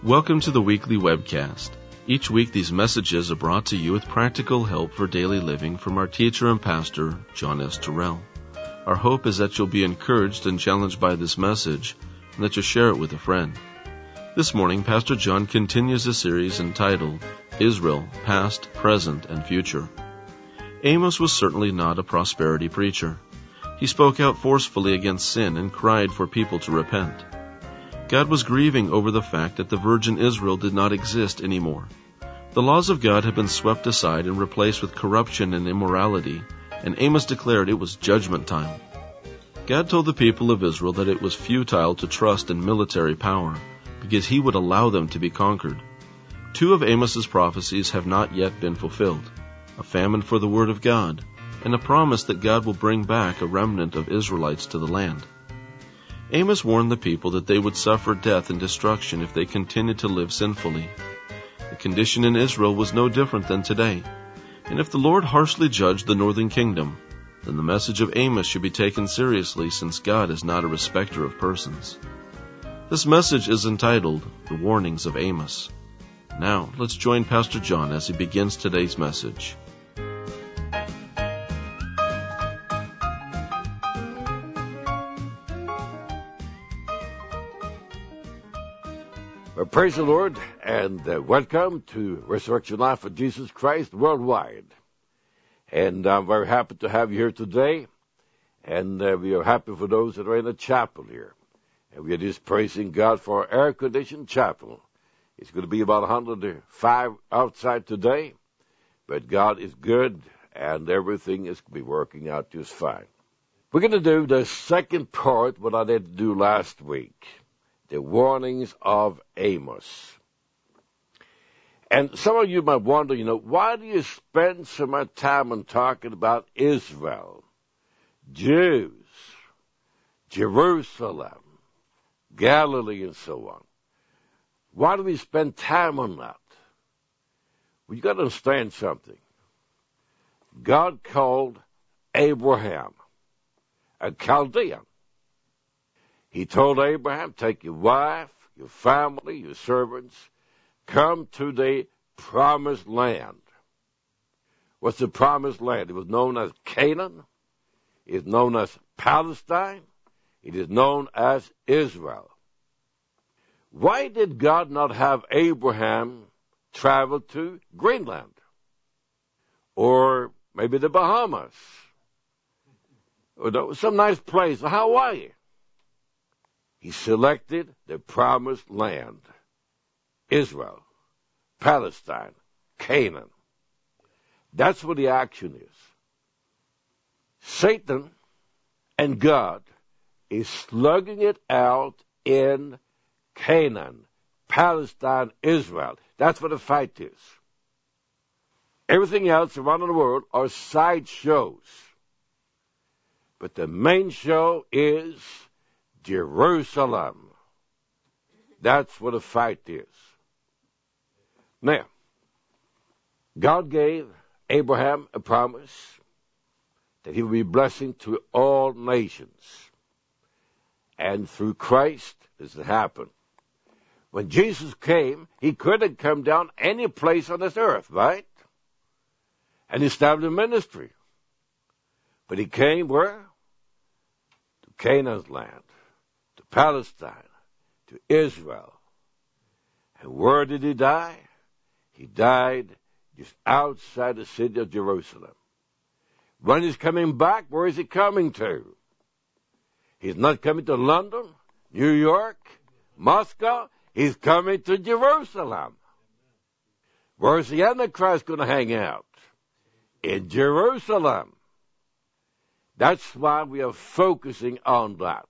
Welcome to the weekly webcast. Each week these messages are brought to you with practical help for daily living from our teacher and pastor, John S. Terrell. Our hope is that you'll be encouraged and challenged by this message, and that you'll share it with a friend. This morning, Pastor John continues a series entitled, Israel, Past, Present, and Future. Amos was certainly not a prosperity preacher. He spoke out forcefully against sin and cried for people to repent. God was grieving over the fact that the virgin Israel did not exist anymore. The laws of God had been swept aside and replaced with corruption and immorality, and Amos declared it was judgment time. God told the people of Israel that it was futile to trust in military power, because he would allow them to be conquered. Two of Amos's prophecies have not yet been fulfilled, a famine for the word of God, and a promise that God will bring back a remnant of Israelites to the land. Amos warned the people that they would suffer death and destruction if they continued to live sinfully. The condition in Israel was no different than today, and if the Lord harshly judged the northern kingdom, then the message of Amos should be taken seriously, since God is not a respecter of persons. This message is entitled, The Warnings of Amos. Now, let's join Pastor John as he begins today's message. Well, praise the Lord, and welcome to Resurrection Life of Jesus Christ Worldwide. And I'm very happy to have you here today, and we are happy for those that are in the chapel here. And we are just praising God for our air-conditioned chapel. It's going to be about 105 outside today, but God is good, and everything is going to be working out just fine. We're going to do the second part, what I did do last week. The warnings of Amos. And some of you might wonder, why do you spend so much time on talking about Israel, Jews, Jerusalem, Galilee, and so on? Why do we spend time on that? Well, you got to understand something. God called Abraham a Chaldean. He told Abraham, take your wife, your family, your servants, come to the promised land. What's the promised land? It was known as Canaan. It is known as Palestine. It is known as Israel. Why did God not have Abraham travel to Greenland? Or maybe the Bahamas? Or some nice place, Hawaii? He selected the promised land, Israel, Palestine, Canaan. That's what the action is. Satan and God is slugging it out in Canaan, Palestine, Israel. That's what the fight is. Everything else around the world are side shows. But the main show is Jerusalem. That's what the fight is. Now, God gave Abraham a promise that he would be a blessing to all nations. And through Christ, this has happened. When Jesus came, he couldn't come down any place on this earth, right? And established a ministry. But he came where? To Canaan's land. Palestine, to Israel. And where did he die? He died just outside the city of Jerusalem. When he's coming back, where is he coming to? He's not coming to London, New York, Moscow. He's coming to Jerusalem. Where is the Antichrist going to hang out? In Jerusalem. That's why we are focusing on that.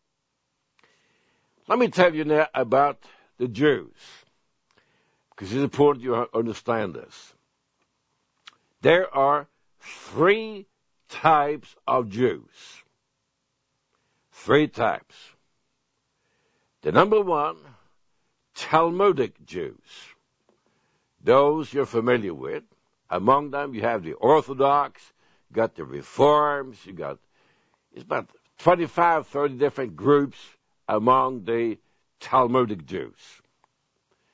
Let me tell you now about the Jews, because it's important you understand this. There are three types of Jews. Three types. The number one, Talmudic Jews. Those you're familiar with. Among them, you have the Orthodox, you got the Reforms, it's about 25, 30 different groups among the Talmudic Jews.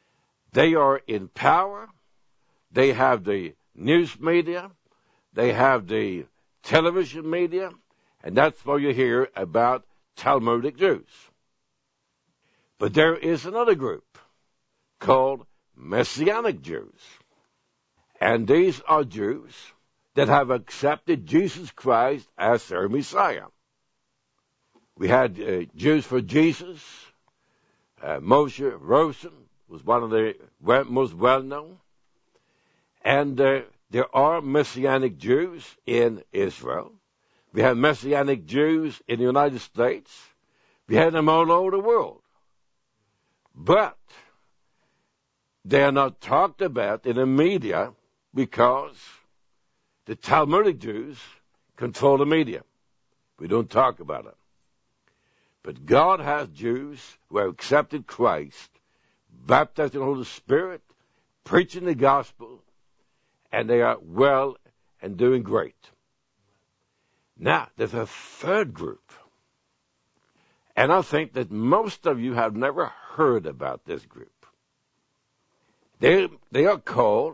They are in power. They have the news media. They have the television media. And that's where you hear about Talmudic Jews. But there is another group called Messianic Jews. And these are Jews that have accepted Jesus Christ as their Messiah. We had Jews for Jesus. Moshe Rosen was one of the most well-known. And there are Messianic Jews in Israel. We have Messianic Jews in the United States. We have them all over the world. But they are not talked about in the media because the Talmudic Jews control the media. We don't talk about it. But God has Jews who have accepted Christ, baptized in the Holy Spirit, preaching the gospel, and they are well and doing great. Now, there's a third group. And I think that most of you have never heard about this group. They are called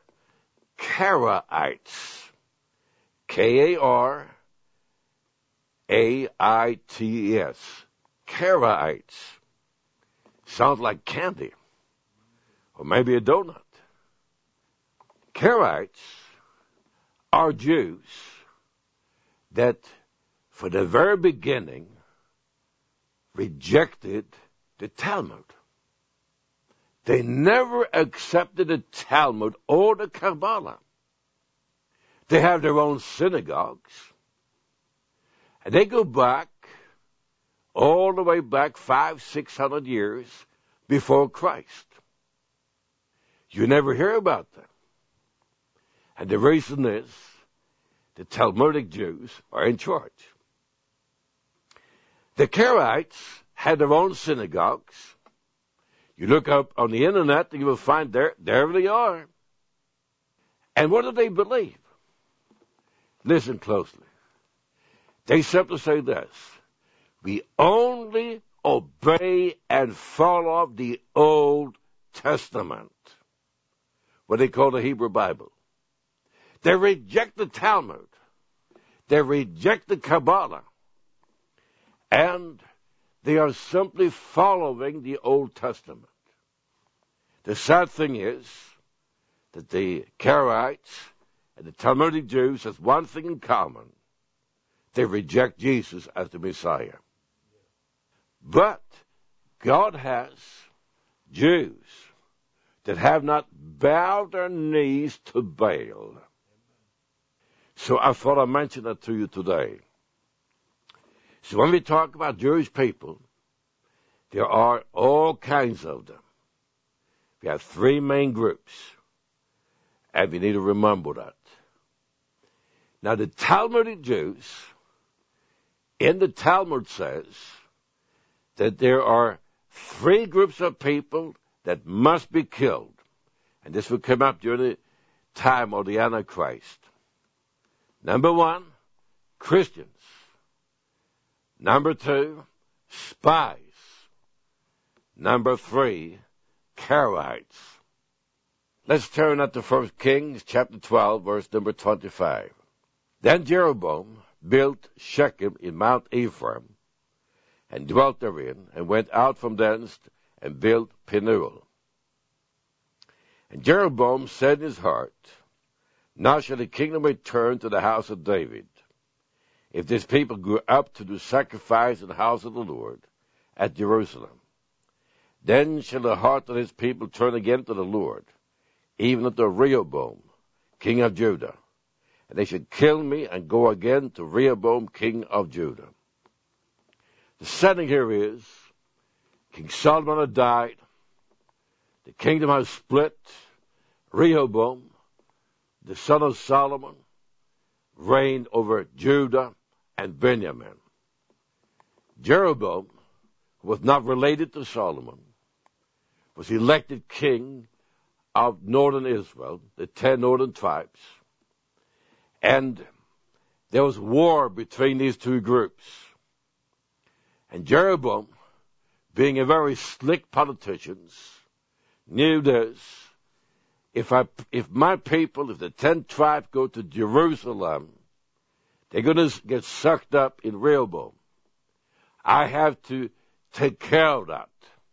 Karaites. Karaites. Karaites. Sounds like candy. Or maybe a donut. Karaites are Jews that, for the very beginning, rejected the Talmud. They never accepted the Talmud or the Kabbalah. They have their own synagogues. And they go back, all the way back 500-600 years before Christ. You never hear about them. And the reason is the Talmudic Jews are in charge. The Karaites had their own synagogues. You look up on the internet and you will find there they are. And what do they believe? Listen closely. They simply say this: we only obey and follow the Old Testament, what they call the Hebrew Bible. They reject the Talmud. They reject the Kabbalah. And they are simply following the Old Testament. The sad thing is that the Karaites and the Talmudic Jews have one thing in common. They reject Jesus as the Messiah. But God has Jews that have not bowed their knees to Baal. So I thought I'd mention that to you today. So when we talk about Jewish people, there are all kinds of them. We have three main groups, and we need to remember that. Now, the Talmudic Jews, in the Talmud says that there are three groups of people that must be killed. And this will come up during the time of the Antichrist. Number one, Christians. Number two, spies. Number three, Karaites. Let's turn at the 1 Kings chapter 12, verse number 25. Then Jeroboam built Shechem in Mount Ephraim, and dwelt therein, and went out from thence, and built Penuel. And Jeroboam said in his heart, now shall the kingdom return to the house of David, if this people go up to do sacrifice in the house of the Lord at Jerusalem. Then shall the heart of his people turn again to the Lord, even unto Rehoboam, king of Judah. And they should kill me and go again to Rehoboam, king of Judah. The setting here is, King Solomon had died. The kingdom has split. Rehoboam, the son of Solomon, reigned over Judah and Benjamin. Jeroboam, who was not related to Solomon, was elected king of northern Israel, the 10 northern tribes. And there was war between these two groups. And Jeroboam, being a very slick politician, knew this. If my people, if the 10 tribes go to Jerusalem, they're going to get sucked up in Rehoboam. I have to take care of that.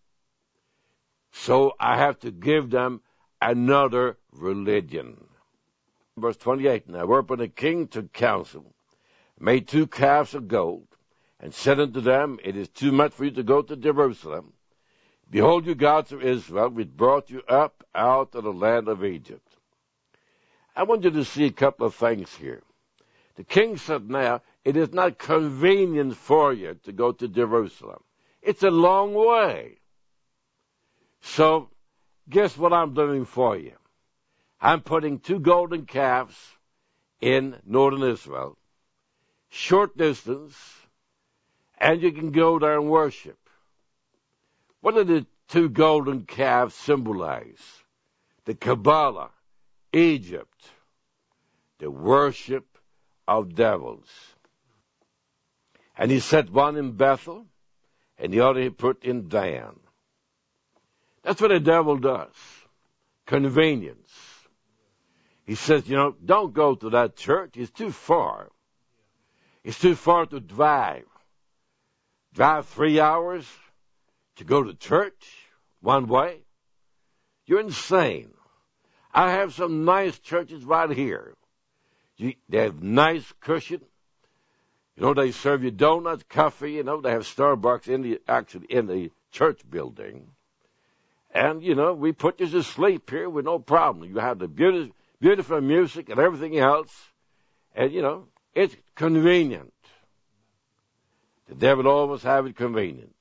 So I have to give them another religion. Verse 28, now whereupon the king took counsel, made 2 calves of gold, and said unto them, it is too much for you to go to Jerusalem. Behold, you gods of Israel, which brought you up out of the land of Egypt. I want you to see a couple of things here. The king said, now, it is not convenient for you to go to Jerusalem. It's a long way. So, guess what I'm doing for you? I'm putting 2 golden calves in northern Israel, short distance, and you can go there and worship. What do the 2 golden calves symbolize? The Kabbalah, Egypt, the worship of devils. And he set one in Bethel, and the other he put in Dan. That's what the devil does. Convenience. He says, don't go to that church. It's too far. It's too far to drive. Drive 3 hours to go to church one way? You're insane. I have some nice churches right here. They have nice cushion. They serve you donuts, coffee. They have Starbucks in the church building. And, we put you to sleep here with no problem. You have the beautiful music and everything else. And, it's convenient. The devil always have it convenient.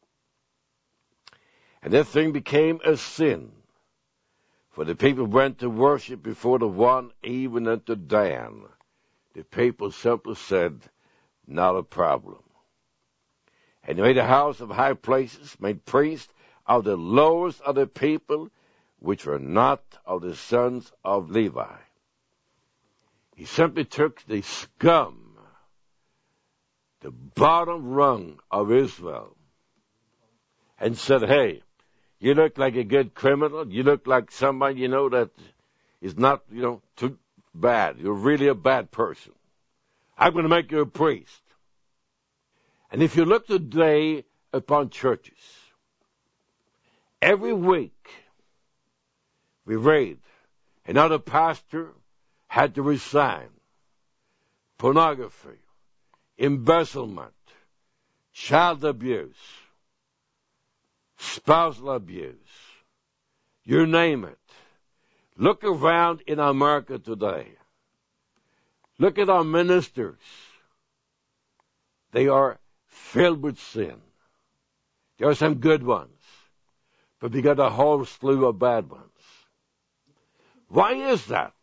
And that thing became a sin. For the people went to worship before the one, even unto Dan. The people simply said, not a problem. And he made a house of high places, made priests of the lowest of the people, which were not of the sons of Levi. He simply took the scum, the bottom rung of Israel, and said, hey, you look like a good criminal. You look like somebody, that is not, too bad. You're really a bad person. I'm going to make you a priest. And if you look today upon churches, every week we read another pastor had to resign. Pornography, embezzlement, child abuse, spousal abuse, you name it. Look around in America today. Look at our ministers. They are filled with sin. There are some good ones, but we got a whole slew of bad ones. Why is that?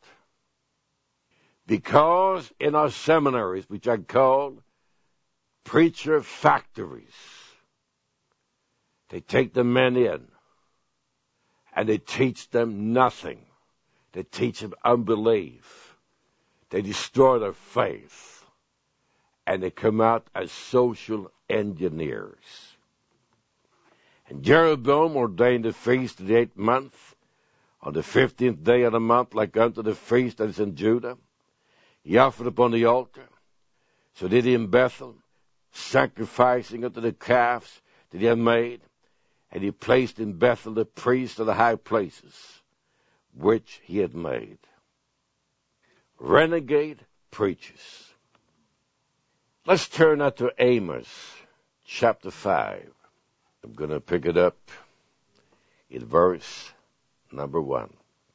Because in our seminaries, which I call preacher factories, they take the men in and they teach them nothing. They teach them unbelief. They destroy their faith. And they come out as social engineers. And Jeroboam ordained a feast of the 8th month, on the 15th day of the month, like unto the feast that is in Judah. He offered upon the altar. So did he in Bethel, sacrificing unto the calves that he had made. And he placed in Bethel the priests of the high places, which he had made. Renegade preachers. Let's turn now to Amos, chapter 5. I'm going to pick it up in verse number 1.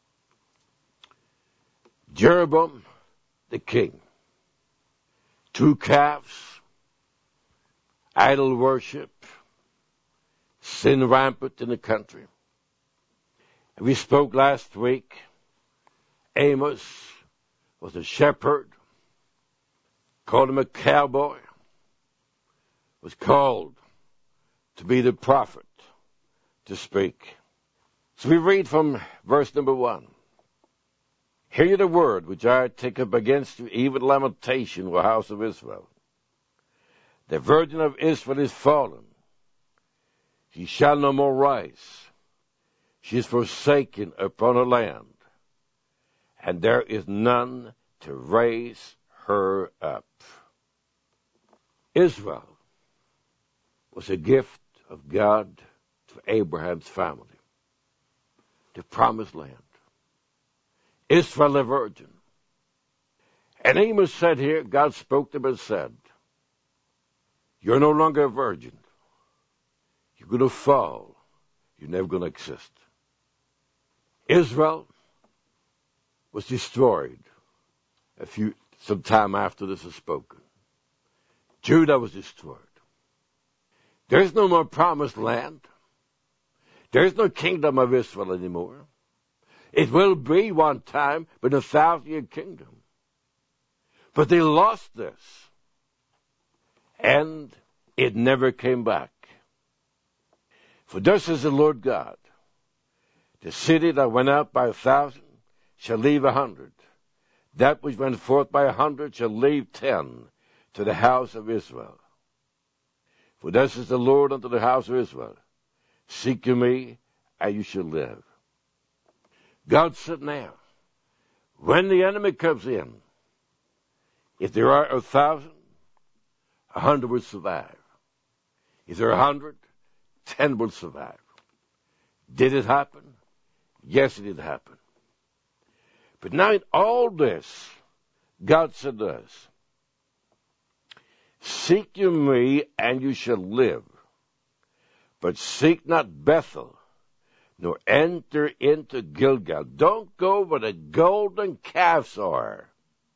Jeroboam, the king, 2 calves, idol worship, sin rampant in the country. And we spoke last week, Amos was a shepherd, called him a cowboy, was called to be the prophet, to speak. So we read from verse number 1. Hear ye the word which I take up against you, even lamentation, O house of Israel. The virgin of Israel is fallen. She shall no more rise. She is forsaken upon her land, and there is none to raise her up. Israel was a gift of God to Abraham's family, the promised land. Israel, a virgin. And Amos said here, God spoke to him and said, you're no longer a virgin. You're going to fall. You're never going to exist. Israel was destroyed some time after this was spoken. Judah was destroyed. There's no more promised land. There's no kingdom of Israel anymore. It will be one time, but a 1,000-year kingdom. But they lost this. And it never came back. For thus says the Lord God, the city that went out by 1,000 shall leave 100. That which went forth by 100 shall leave 10 to the house of Israel. For thus is the Lord unto the house of Israel, seek ye me, and you shall live. God said now, when the enemy comes in, if there are 1,000, 100 will survive. If there are 100, 10 will survive. Did it happen? Yes, it did happen. But now in all this, God said this, seek ye me, and you shall live. But seek not Bethel, nor enter into Gilgal. Don't go where the golden calves are.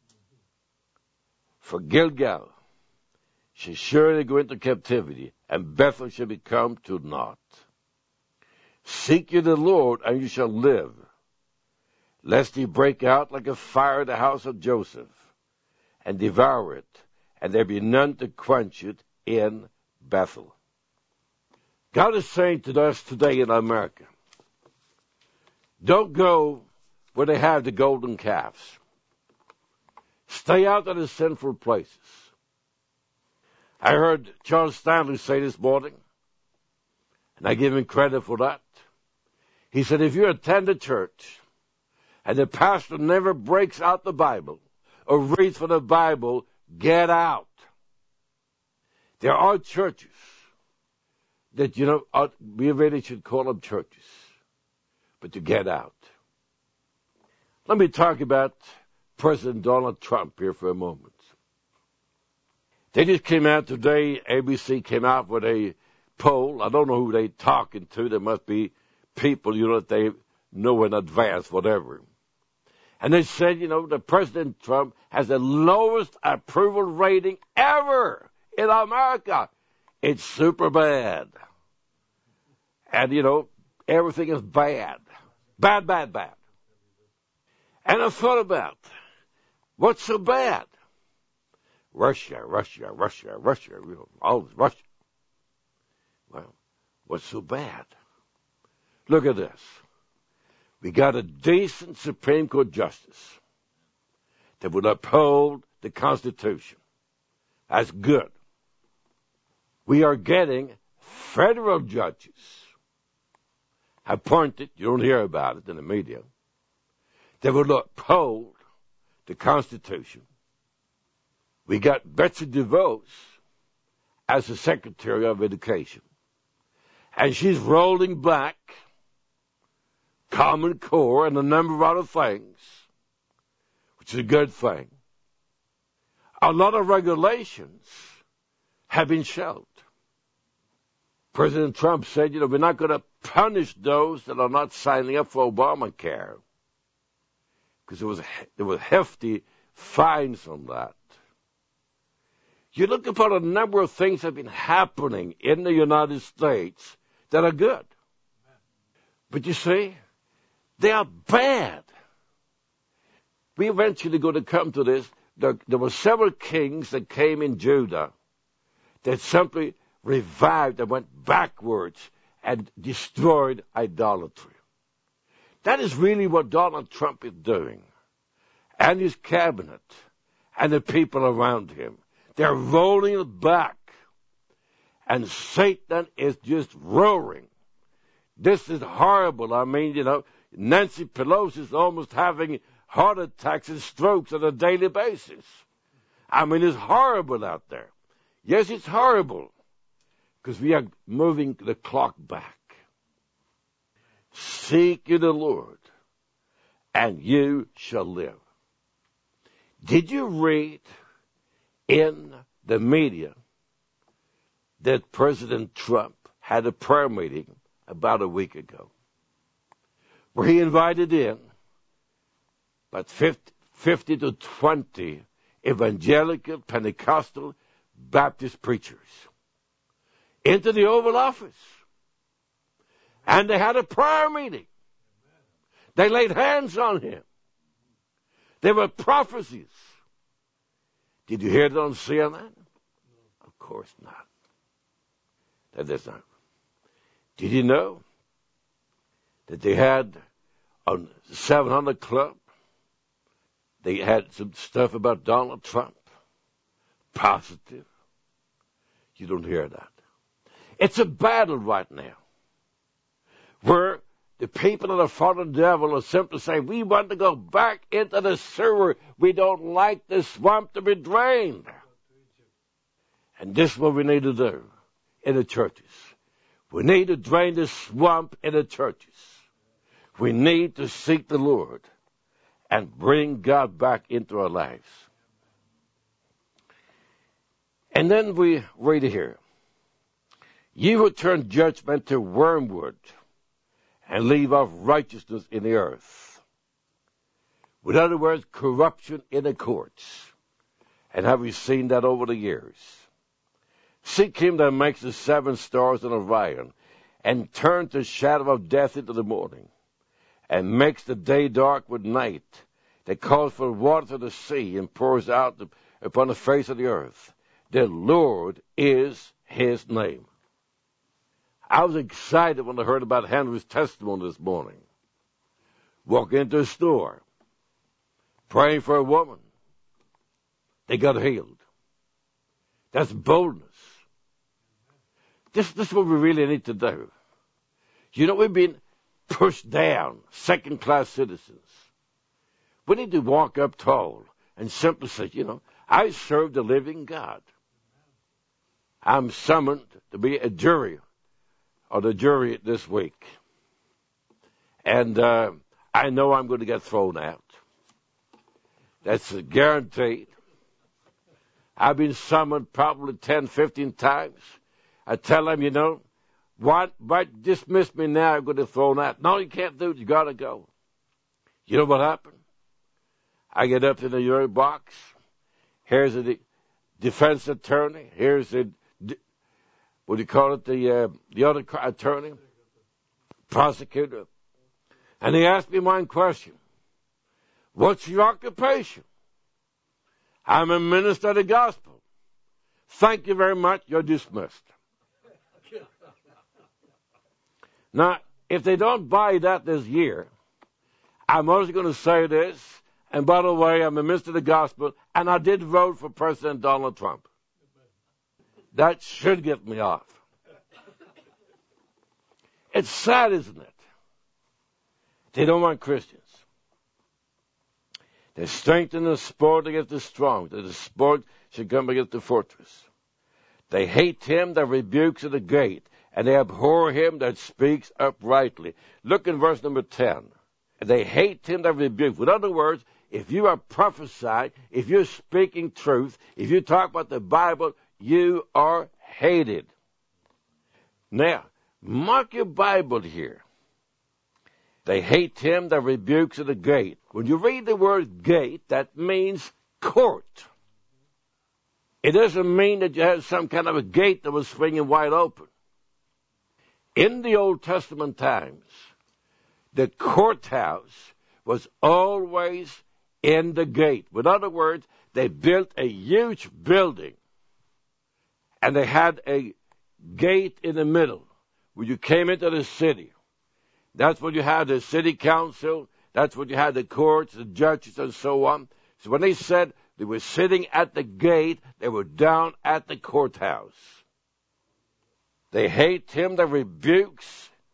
For Gilgal shall surely go into captivity, and Bethel shall become to naught. Seek ye the Lord, and you shall live, lest he break out like a fire in the house of Joseph, and devour it, and there be none to quench it in Bethel. God is saying to us today in America, don't go where they have the golden calves. Stay out of the sinful places. I heard Charles Stanley say this morning, and I give him credit for that. He said, if you attend a church and the pastor never breaks out the Bible or reads from the Bible, get out. There are churches that, we really should call them churches, but to get out. Let me talk about President Donald Trump here for a moment. They just came out today, ABC came out with a poll. I don't know who they're talking to. There must be people, that they know in advance, whatever. And they said, that President Trump has the lowest approval rating ever in America. It's super bad. And, everything is bad. Bad, bad, bad. And I thought about, what's so bad? Russia, all this Russia. Well, what's so bad? Look at this. We got a decent Supreme Court justice that would uphold the Constitution. That's good. We are getting federal judges appointed, you don't hear about it in the media, that would uphold the Constitution. We got Betsy DeVos as the Secretary of Education. And she's rolling back Common Core and a number of other things, which is a good thing. A lot of regulations have been shelved. President Trump said, we're not going to punish those that are not signing up for Obamacare, because there was hefty fines on that. You look upon a number of things that have been happening in the United States that are good. But you see, they are bad. We eventually going to come to this. There were several kings that came in Judah that simply revived and went backwards and destroyed idolatry. That is really what Donald Trump is doing, and his cabinet, and the people around him. They're rolling it back, and Satan is just roaring. This is horrible. I mean, Nancy Pelosi is almost having heart attacks and strokes on a daily basis. I mean, it's horrible out there. Yes, it's horrible because we are moving the clock back. Seek ye the Lord, and you shall live. Did you read in the media that President Trump had a prayer meeting about a week ago where he invited in about 50 to 20 evangelical, Pentecostal, Baptist preachers into the Oval Office? And they had a prayer meeting. They laid hands on him. There were prophecies. Did you hear it on CNN? Of course not. That is not. Did you know that they had on 700 Club, they had some stuff about Donald Trump? Positive. You don't hear that. It's a battle right now where the people that are following the devil are simply saying, we want to go back into the sewer. We don't like the swamp to be drained. And this is what we need to do in the churches. We need to drain the swamp in the churches. We need to seek the Lord and bring God back into our lives. And then we read here, ye will turn judgment to wormwood and leave off righteousness in the earth. With other words, corruption in the courts. And have we seen that over the years? Seek him that makes the 7 stars in Orion, and turns the shadow of death into the morning, and makes the day dark with night, that calls for water to the sea, and pours out upon the face of the earth. The Lord is his name. I was excited when I heard about Henry's testimony this morning. Walking into a store, praying for a woman. They got healed. That's boldness. This is what we really need to do. We've been pushed down, second-class citizens. We need to walk up tall and simply say, I serve the living God. I'm summoned to be a jury or the jury this week. And I know I'm going to get thrown out. That's guaranteed. I've been summoned probably 10, 15 times. I tell them, what dismiss me now, I'm going to be thrown out. No, you can't do it. You got to go. You know what happened? I get up to the jury box. Here's the defense attorney. Here's the what do you call it, the other attorney, prosecutor. And he asked me one question. What's your occupation? I'm a minister of the gospel. Thank you very much. You're dismissed. Now, if they don't buy that this year, I'm also going to say this, and by the way, I'm a minister of the gospel, and I did vote for President Donald Trump. That should get me off. It's sad, isn't it? They don't want Christians. They strengthen the sport against the strong, that the sport should come against the fortress. They hate him that rebukes at the gate, and they abhor him that speaks uprightly. Look in verse number 10. They hate him that rebukes. In other words, if you are prophesying, if you're speaking truth, if you talk about the Bible, you are hated. Now, mark your Bible here. They hate him that rebukes at the gate. When you read the word gate, that means court. It doesn't mean that you have some kind of a gate that was swinging wide open. In the Old Testament times, the courthouse was always in the gate. In other words, they built a huge building, and they had a gate in the middle where you came into the city. That's when you had the city council. That's when you had the courts, the judges, and so on. So when they said they were sitting at the gate, they were down at the courthouse. They hate him that rebukes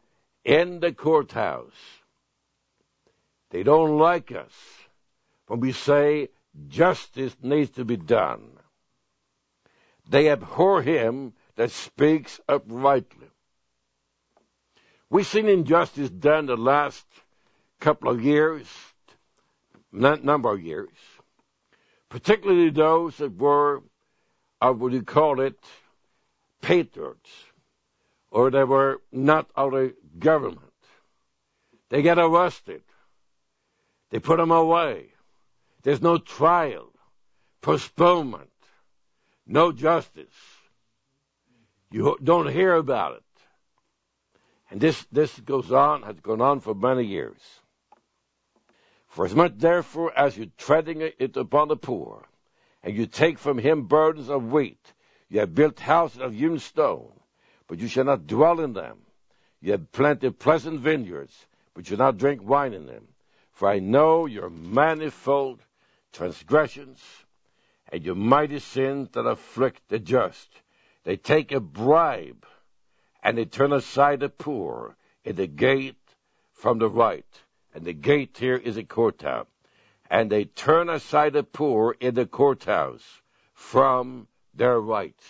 in the courthouse. They don't like us when we say justice needs to be done. They abhor him that speaks uprightly. We've seen injustice done the last couple of years, number of years, particularly those that were, what do you call it, patriots, or they were not of the government. They get arrested. They put them away. There's no trial, postponement, no justice. You don't hear about it. And this goes on, has gone on for many years. For as much therefore as you treading it upon the poor, and you take from him burdens of wheat, you have built houses of hewn stone, but you shall not dwell in them. You have planted pleasant vineyards, but you shall not drink wine in them. For I know your manifold transgressions and your mighty sins that afflict the just. They take a bribe, and they turn aside the poor in the gate from the right. And the gate here is a courthouse. And they turn aside the poor in the courthouse from their rights.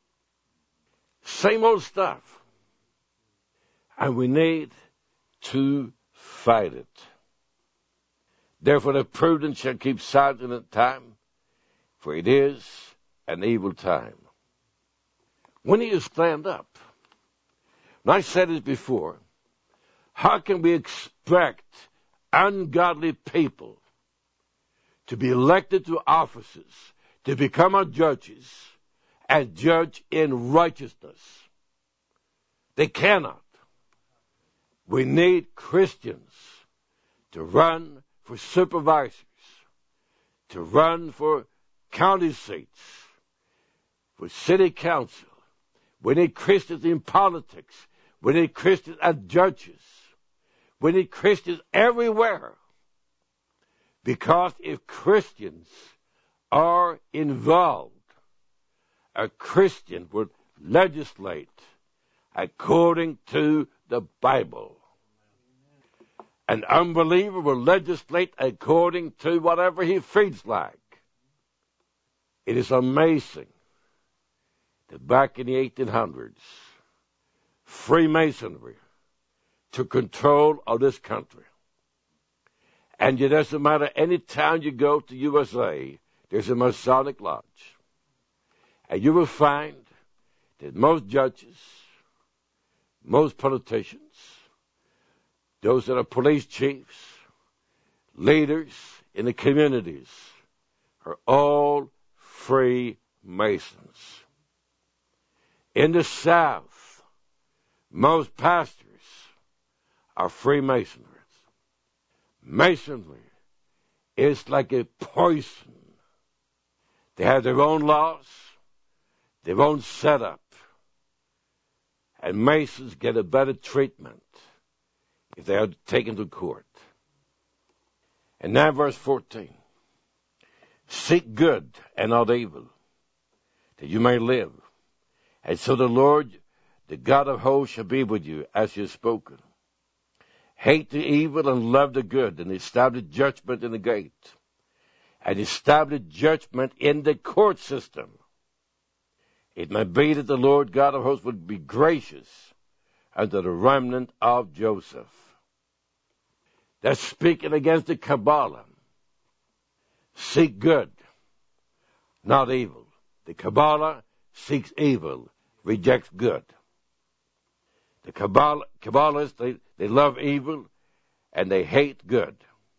Same old stuff. And we need to fight it. Therefore the prudent shall keep silent at time, for it is an evil time. When do you stand up? And I said this before, how can we expect ungodly people to be elected to offices, to become our judges, and judge in righteousness? They cannot. We need Christians to run for supervisors, to run for county seats, for city council. We need Christians in politics. We need Christians as judges. We need Christians everywhere. Because if Christians are involved, a Christian would legislate according to the Bible. An unbeliever will legislate according to whatever he feels like. It is amazing that back in the 1800s, Freemasonry took control of this country. And it doesn't matter, any town you go to USA, there's a Masonic lodge. And you will find that most judges, most politicians, those that are police chiefs, leaders in the communities, are all Freemasons. In the South, most pastors are Freemasoners. Masonry is like a poison. They have their own laws, their own setup, and Masons get a better treatment if they are taken to court. And now verse 14. Seek good and not evil, that you may live. And so the Lord, the God of hosts, shall be with you as you have spoken. Hate the evil and love the good, and establish judgment in the gate, and establish judgment in the court system. It may be that the Lord God of hosts would be gracious unto the remnant of Joseph. That's speaking against the Kabbalah. Seek good, not evil. The Kabbalah seeks evil, rejects good. The Kabbalists, they love evil and they hate good.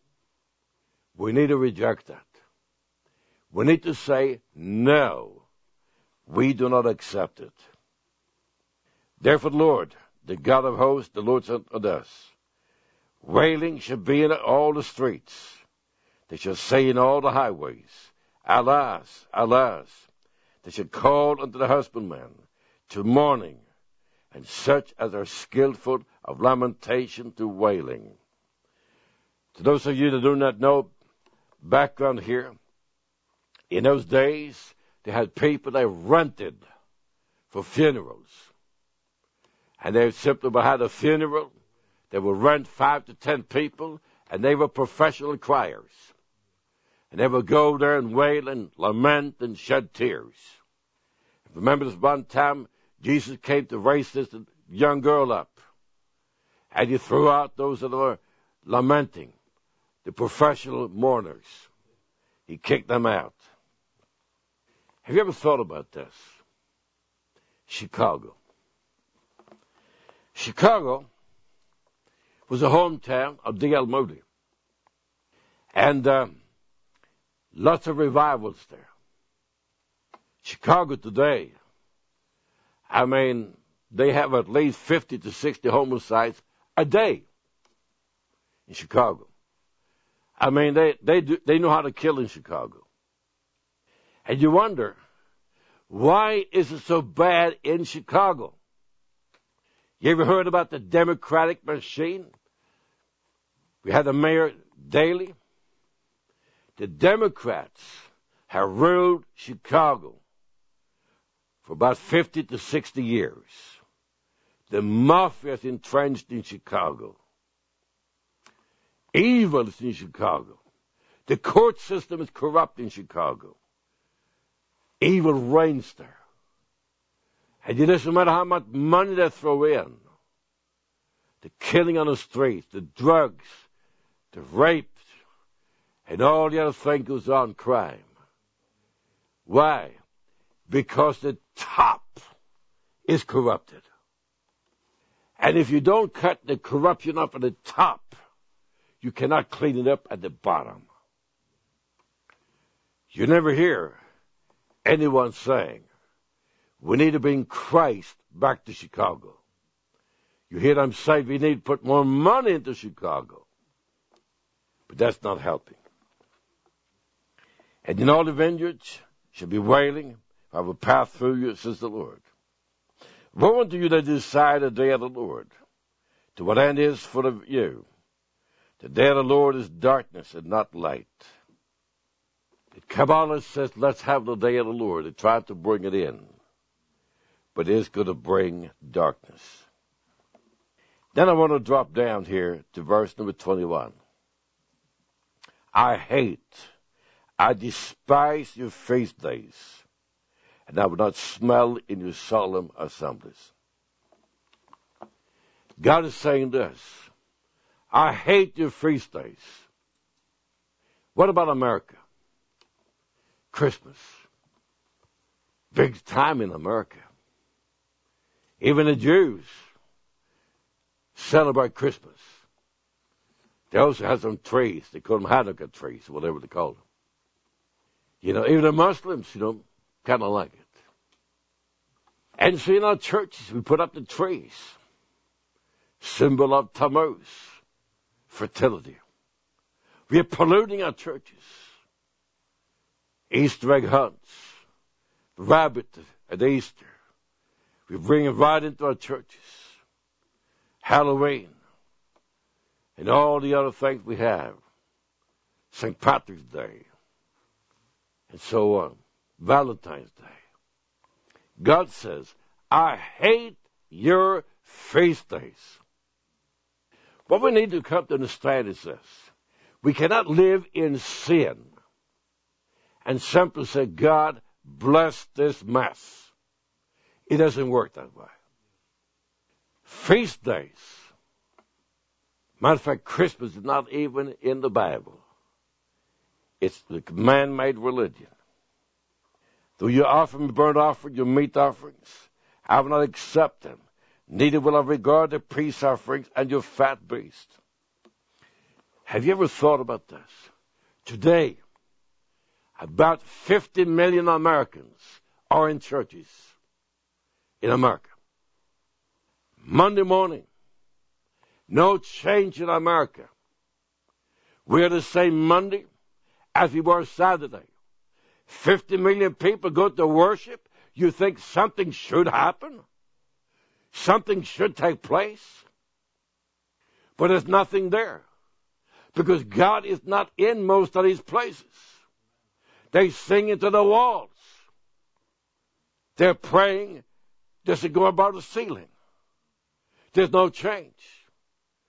We need to reject that. We need to say, no, we do not accept it. Therefore, Lord, the God of hosts, the Lord said unto us, wailing shall be in all the streets. They shall say in all the highways, alas, alas. They shall call unto the husbandman to mourning, and such as are skillful of lamentation to wailing. To those of you that do not know background here, in those days, they had people they rented for funerals. And they simply had a funeral, They would rent 5 to 10 people, and they were professional criers. And they would go there and wail and lament and shed tears. Remember this one time, Jesus came to raise this young girl up. And he threw out those that were lamenting, the professional mourners. He kicked them out. Have you ever thought about this? Chicago. Chicago was a hometown of D.L. Moody. And lots of revivals there. Chicago today, I mean, they have at least 50 to 60 homicides a day in Chicago. I mean, they know how to kill in Chicago. And you wonder, why is it so bad in Chicago? You ever heard about the Democratic machine? We had the mayor Daley. The Democrats have ruled Chicago for about 50 to 60 years. The mafia is entrenched in Chicago. Evil is in Chicago. The court system is corrupt in Chicago. Evil reigns there. And it doesn't matter how much money they throw in. The killing on the streets, the drugs, the rape, and all the other things goes on, crime. Why? Because the top is corrupted. And if you don't cut the corruption up at the top, you cannot clean it up at the bottom. You never hear anyone saying, we need to bring Christ back to Chicago. You hear them say we need to put more money into Chicago. But that's not helping. And in all the vineyards shall be wailing, I will pass through you, says the Lord. Woe unto you that desire the day of the Lord, to what end is full of you. The day of the Lord is darkness and not light. The Kabbalah says, let's have the day of the Lord. They tried to bring it in, but it's going to bring darkness. Then I want to drop down here to verse number 21. I despise your feast days, and I will not smell in your solemn assemblies. God is saying this. I hate your feast days. What about America? Christmas. Big time in America. Even the Jews celebrate Christmas. They also have some trees. They call them Hanukkah trees, whatever they call them. You know, even the Muslims, kind of like it. And so in our churches, we put up the trees. Symbol of Tammuz, fertility. We are polluting our churches. Easter egg hunts, rabbit at Easter. We bring it right into our churches. Halloween, and all the other things we have. St. Patrick's Day, and so on. Valentine's Day. God says, I hate your feast days. What we need to come to understand is this. We cannot live in sin and simply say, God, bless this mess. It doesn't work that way. Feast days. Matter of fact, Christmas is not even in the Bible. It's the man-made religion. Though you offer me burnt offering, your meat offerings, I will not accept them. Neither will I regard the peace offerings and your fat beast. Have you ever thought about this? Today, about 50 million Americans are in churches in America. Monday morning, no change in America. We are the same Monday as we were Saturday. 50 million people go to worship. You think something should happen? Something should take place? But there's nothing there. Because God is not in most of these places. They sing into the walls. They're praying just to go above the ceiling. There's no change.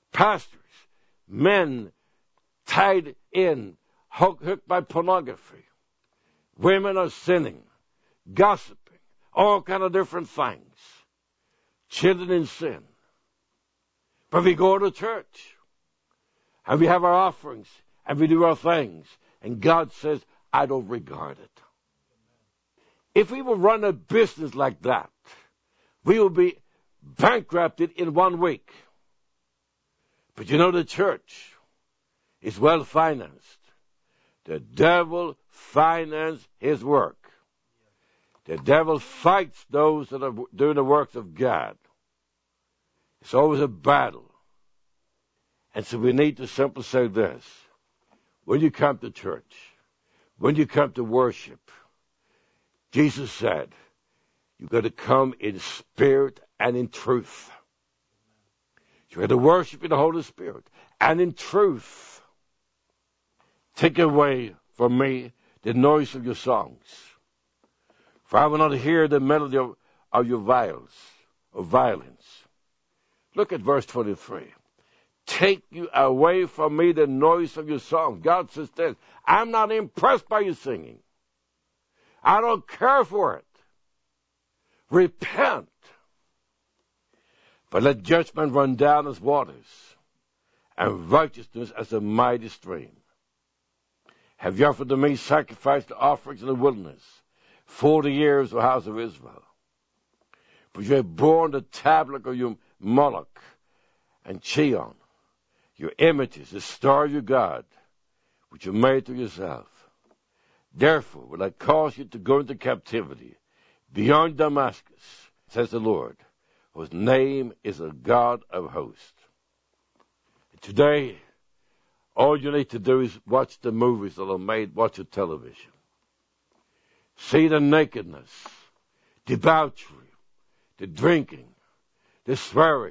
Pastors, men tied in, hooked by pornography. Women are sinning, gossiping, all kind of different things. Children in sin. But we go to church, and we have our offerings, and we do our things, and God says, I don't regard it. If we will run a business like that, we will be bankrupted in 1 week. But you know, the church is well financed. The devil finances his work. The devil fights those that are doing the works of God. It's always a battle. And so we need to simply say this. When you come to church, when you come to worship, Jesus said, you've got to come in spirit and in truth. You've got to worship in the Holy Spirit and in truth. Take away from me the noise of your songs. For I will not hear the melody of your violins or violins. Look at verse 23. Take you away from me the noise of your songs. God says this, I'm not impressed by your singing. I don't care for it. Repent. But let judgment run down as waters, and righteousness as a mighty stream. Have you offered to me sacrificed offerings in the wilderness, 40 years, O house of Israel? But you have borne the tablet of your Moloch and Chion, your images, the star of your God, which you made to yourself. Therefore will I cause you to go into captivity beyond Damascus, says the Lord, whose name is a God of hosts. Today, all you need to do is watch the movies that are made, watch the television. See the nakedness, debauchery, the drinking, the swearing,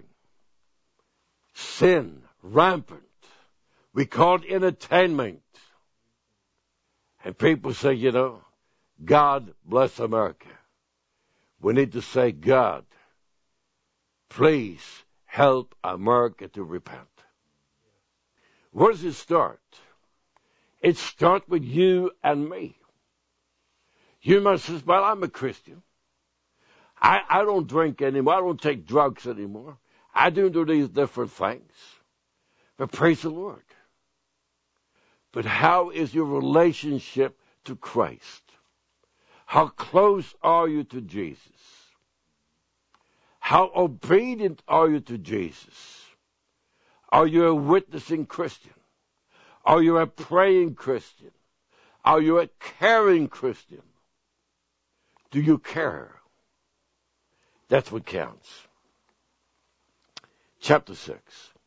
sin, rampant. We call it entertainment. And people say, you know, God bless America. We need to say, God, please help America to repent. Where does it start? It starts with you and me. You must say, well, I'm a Christian. I don't drink anymore. I don't take drugs anymore. I don't do these different things. But praise the Lord. But how is your relationship to Christ? How close are you to Jesus? How obedient are you to Jesus? Are you a witnessing Christian? Are you a praying Christian? Are you a caring Christian? Do you care? That's what counts. Chapter 6.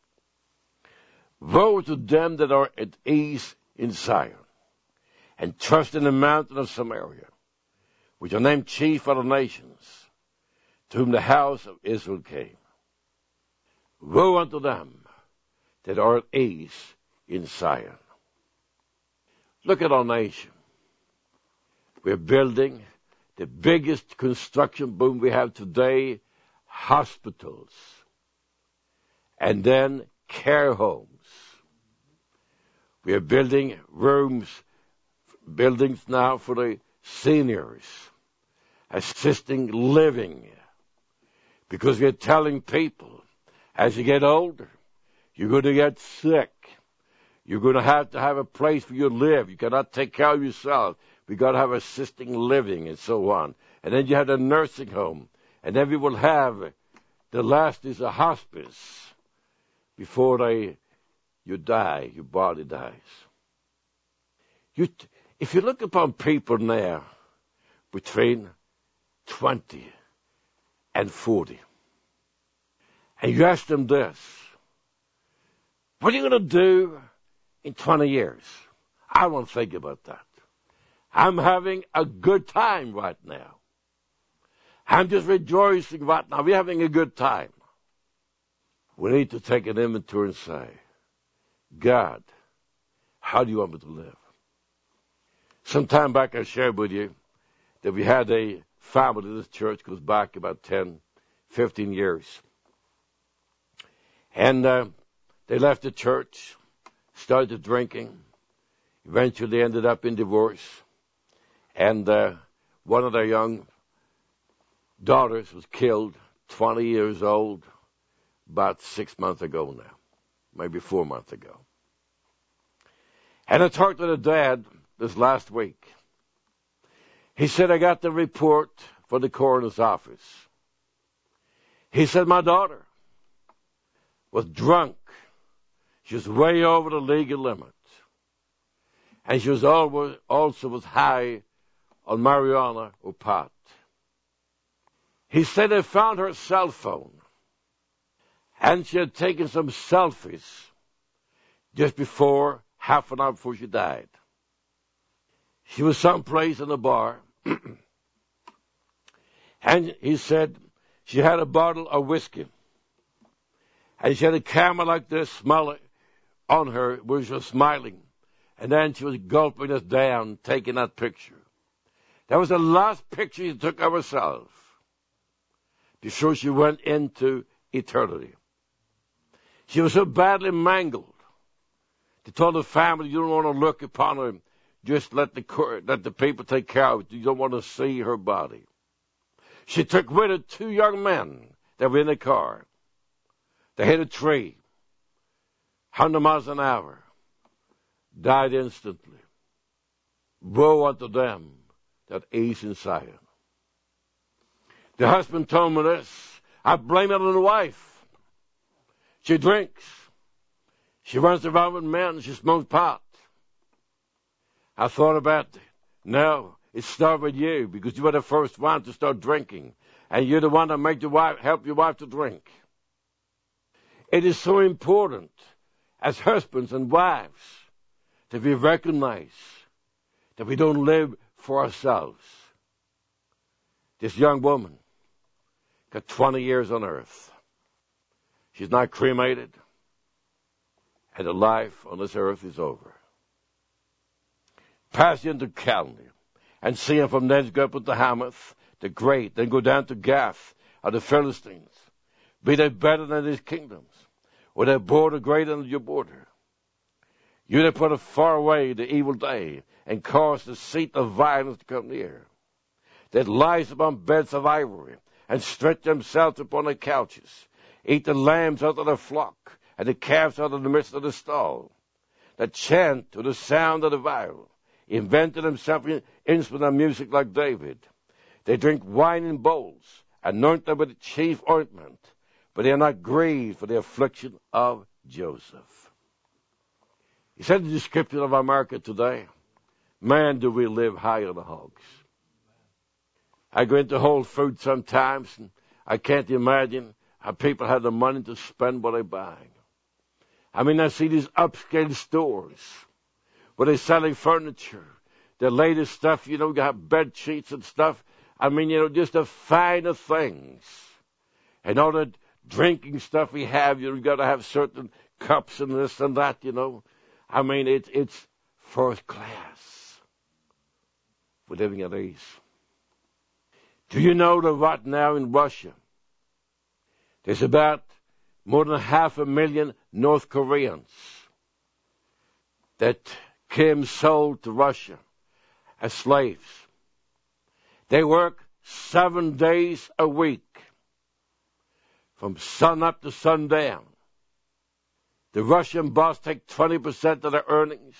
Woe to them that are at ease in Zion, and trust in the mountain of Samaria, which are named chief of the nations, to whom the house of Israel came. Woe unto them that are at ease in Zion. Look at our nation. We're building the biggest construction boom we have today, hospitals, and then care homes. We are building buildings now for the seniors, assisting living, because we're telling people, as you get older, you're going to get sick. You're going to have a place where you live. You cannot take care of yourself. We got to have assisting living and so on. And then you have the nursing home. And then we will have, the last is a hospice before you die, your body dies. If you look upon people now between 20 and 40, and you ask them this, what are you going to do in 20 years? I don't think about that. I'm having a good time right now. I'm just rejoicing right now. We're having a good time. We need to take an inventory and say, God, how do you want me to live? Some time back I shared with you that we had a family in this church, goes back about 10, 15 years. And the They left the church, started drinking, eventually ended up in divorce. And one of their young daughters was killed, 20 years old, about 6 months ago now, maybe 4 months ago. And I talked to the dad this last week. He said, I got the report from the coroner's office. He said, my daughter was drunk. She was way over the legal limit. And she was also was high on marijuana or pot. He said they found her cell phone. And she had taken some selfies just half an hour before she died. She was someplace in a bar. And he said she had a bottle of whiskey. And she had a camera like this smiling on her where she was smiling. And then she was gulping us down, taking that picture. That was the last picture she took of herself before she went into eternity. She was so badly mangled. They told the family, you don't want to look upon her. Just let the people take care of it. You don't want to see her body. She took with her 2 young men that were in the car. They hit a tree, 100 miles an hour, died instantly. Woe unto them that ease in Zion. The husband told me this. I blame it on the wife. She drinks. She runs around with men. She smokes pot. I thought about it. No, it started with you because you were the first one to start drinking. And you're the one that help your wife to drink. It is so important as husbands and wives that we recognize that we don't live for ourselves. This young woman got 20 years on earth. She's not cremated. And her life on this earth is over. Pass into Galilee and see him from thence go up to Hamath, the great, then go down to Gath of the Philistines. Be they better than his kingdoms, or their border greater than your border. You that put far away the evil day, and cause the seat of violence to come near, that lies upon beds of ivory, and stretch themselves upon their couches, eat the lambs out of the flock, and the calves out of the midst of the stall, that chant to the sound of the viol, invented themselves instrument of music like David. They drink wine in bowls, anoint them with chief ointment, but they are not grieved for the affliction of Joseph. He said in the description of America today, man, do we live high on the hogs. I go into Whole Foods sometimes, and I can't imagine how people have the money to spend what they're buying. I mean, I see these upscale stores where they're selling furniture, the latest stuff, you got bed sheets and stuff. I mean, just the finer things. And all the drinking stuff we have, you've got to have certain cups and this and that, I mean, it's first class. We're living at ease. Do you know that right now in Russia, there's about more than 500,000 North Koreans that Kim sold to Russia as slaves. They work 7 days a week, from sun up to sundown. The Russian boss takes 20% of their earnings.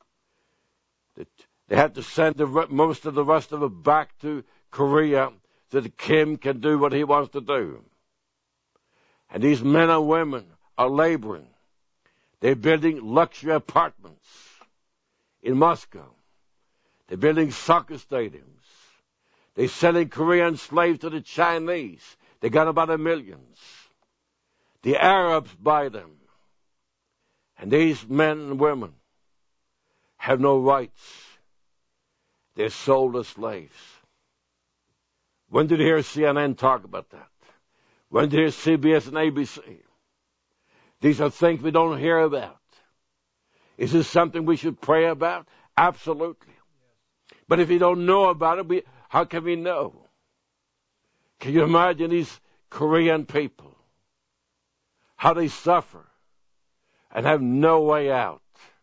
They have to send most of the rest of it back to Korea so that Kim can do what he wants to do. And these men and women are laboring. They're building luxury apartments in Moscow. They're building soccer stadiums. They're selling Korean slaves to the Chinese. They got about 1 million. The Arabs buy them. And these men and women have no rights. They're sold as slaves. When did you hear CNN talk about that? When did you hear CBS and ABC? These are things we don't hear about. Is this something we should pray about? Absolutely. But if you don't know about it, how can we know? Can you imagine these Korean people? How they suffer and have no way out.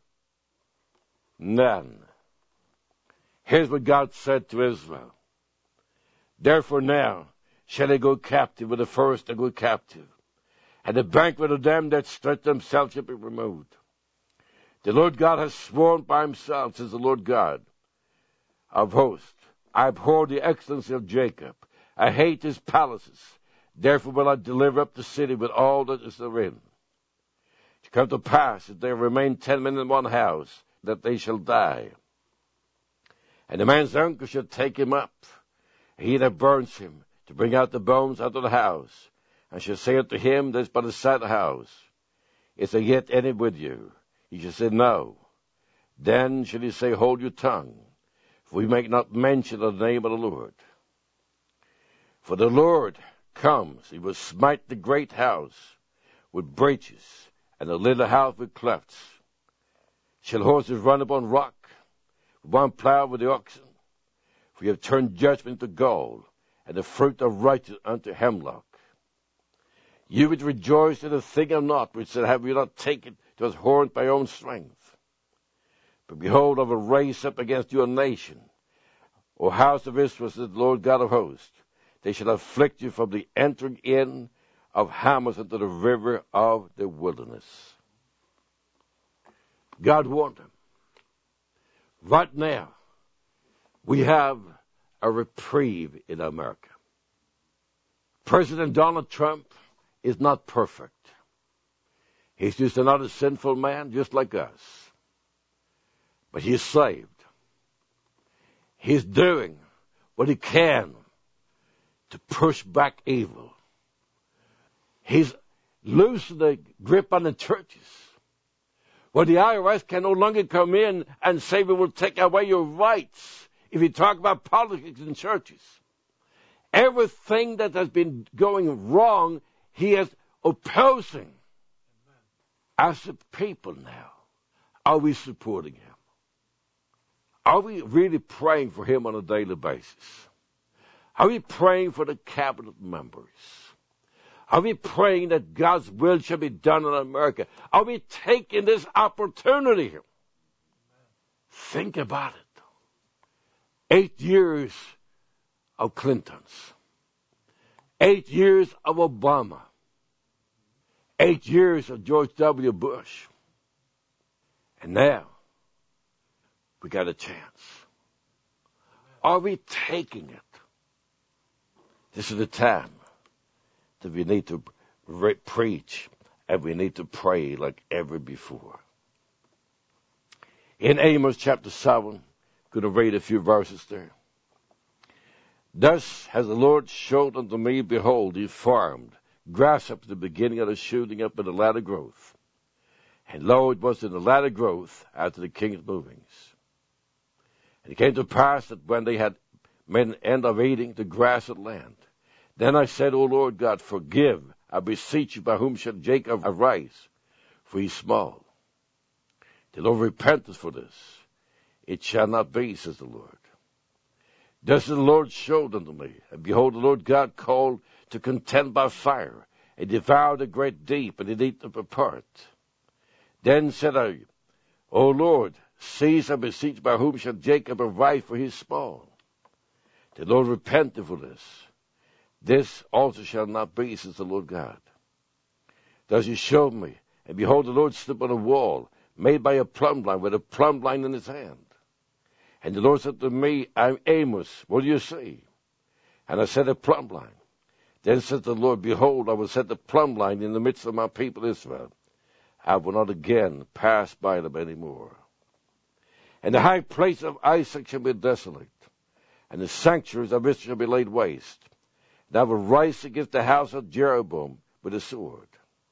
None. Here's what God said to Israel. Therefore now shall they go captive with the first that go captive, and the banquet of them that stretch themselves shall be removed. The Lord God has sworn by himself, says the Lord God of hosts, I abhor the excellency of Jacob. I hate his palaces. Therefore will I deliver up the city with all that is therein. It shall come to pass, if they remain 10 men in one house, that they shall die. And the man's uncle shall take him up, he that burns him, to bring out the bones out of the house, and shall say unto him that is by the side of the house, Is there yet any with you? He shall say, No. Then shall he say, Hold your tongue, for we make not mention of the name of the Lord. For the Lord comes, he will smite the great house with breaches, and the little house with clefts. Shall horses run upon rock, one plow with the oxen? For you have turned judgment to gold, and the fruit of righteousness unto hemlock. You would rejoice in a thing of naught, which said, Have you not taken to us horn by your own strength? But behold, I will raise up against you a nation, O house of Israel, says the Lord God of hosts. They shall afflict you from the entering in of Hamath unto the river of the wilderness. God warned them. Right now, we have a reprieve in America. President Donald Trump is not perfect. He's just another sinful man, just like us. But he's saved. He's doing what he can to push back evil. He's loosened the grip on the churches, where the IRS can no longer come in and say we will take away your rights if you talk about politics in churches. Everything that has been going wrong, he is opposing. As a people now, are we supporting him? Are we really praying for him on a daily basis? Are we praying for the cabinet members? Are we praying that God's will shall be done in America? Are we taking this opportunity? Think about it. 8 years of Clintons. 8 years of Obama. 8 years of George W. Bush. And now, we got a chance. Are we taking it? This is the time that we need to preach and we need to pray like ever before. In Amos chapter 7, going to read a few verses there. Thus has the Lord showed unto me, behold, he formed grass up at the beginning of the shooting up in the latter growth. And lo, it was in the latter growth after the king's movings. And it came to pass that when they had made an end of eating the grass of land, then I said, O Lord God, forgive, I beseech you, by whom shall Jacob arise? For he is small. The Lord repenteth for this. It shall not be, says the Lord. Thus the Lord showed unto me, and behold, the Lord God called to contend by fire, and devoured a great deep, and it ate up apart. Then said I, O Lord, cease, I beseech, by whom shall Jacob arise? For he is small. The Lord repented for this. This also shall not be, says the Lord God. Thus he showed me, and behold, the Lord stood on a wall, made by a plumb line, with a plumb line in his hand. And the Lord said to me, I'm Amos, what do you see? And I said, a plumb line. Then said the Lord, behold, I will set the plumb line in the midst of my people Israel. I will not again pass by them any more. And the high place of Isaac shall be desolate, and the sanctuaries of Israel shall be laid waste. And I will rise against the house of Jeroboam with a sword.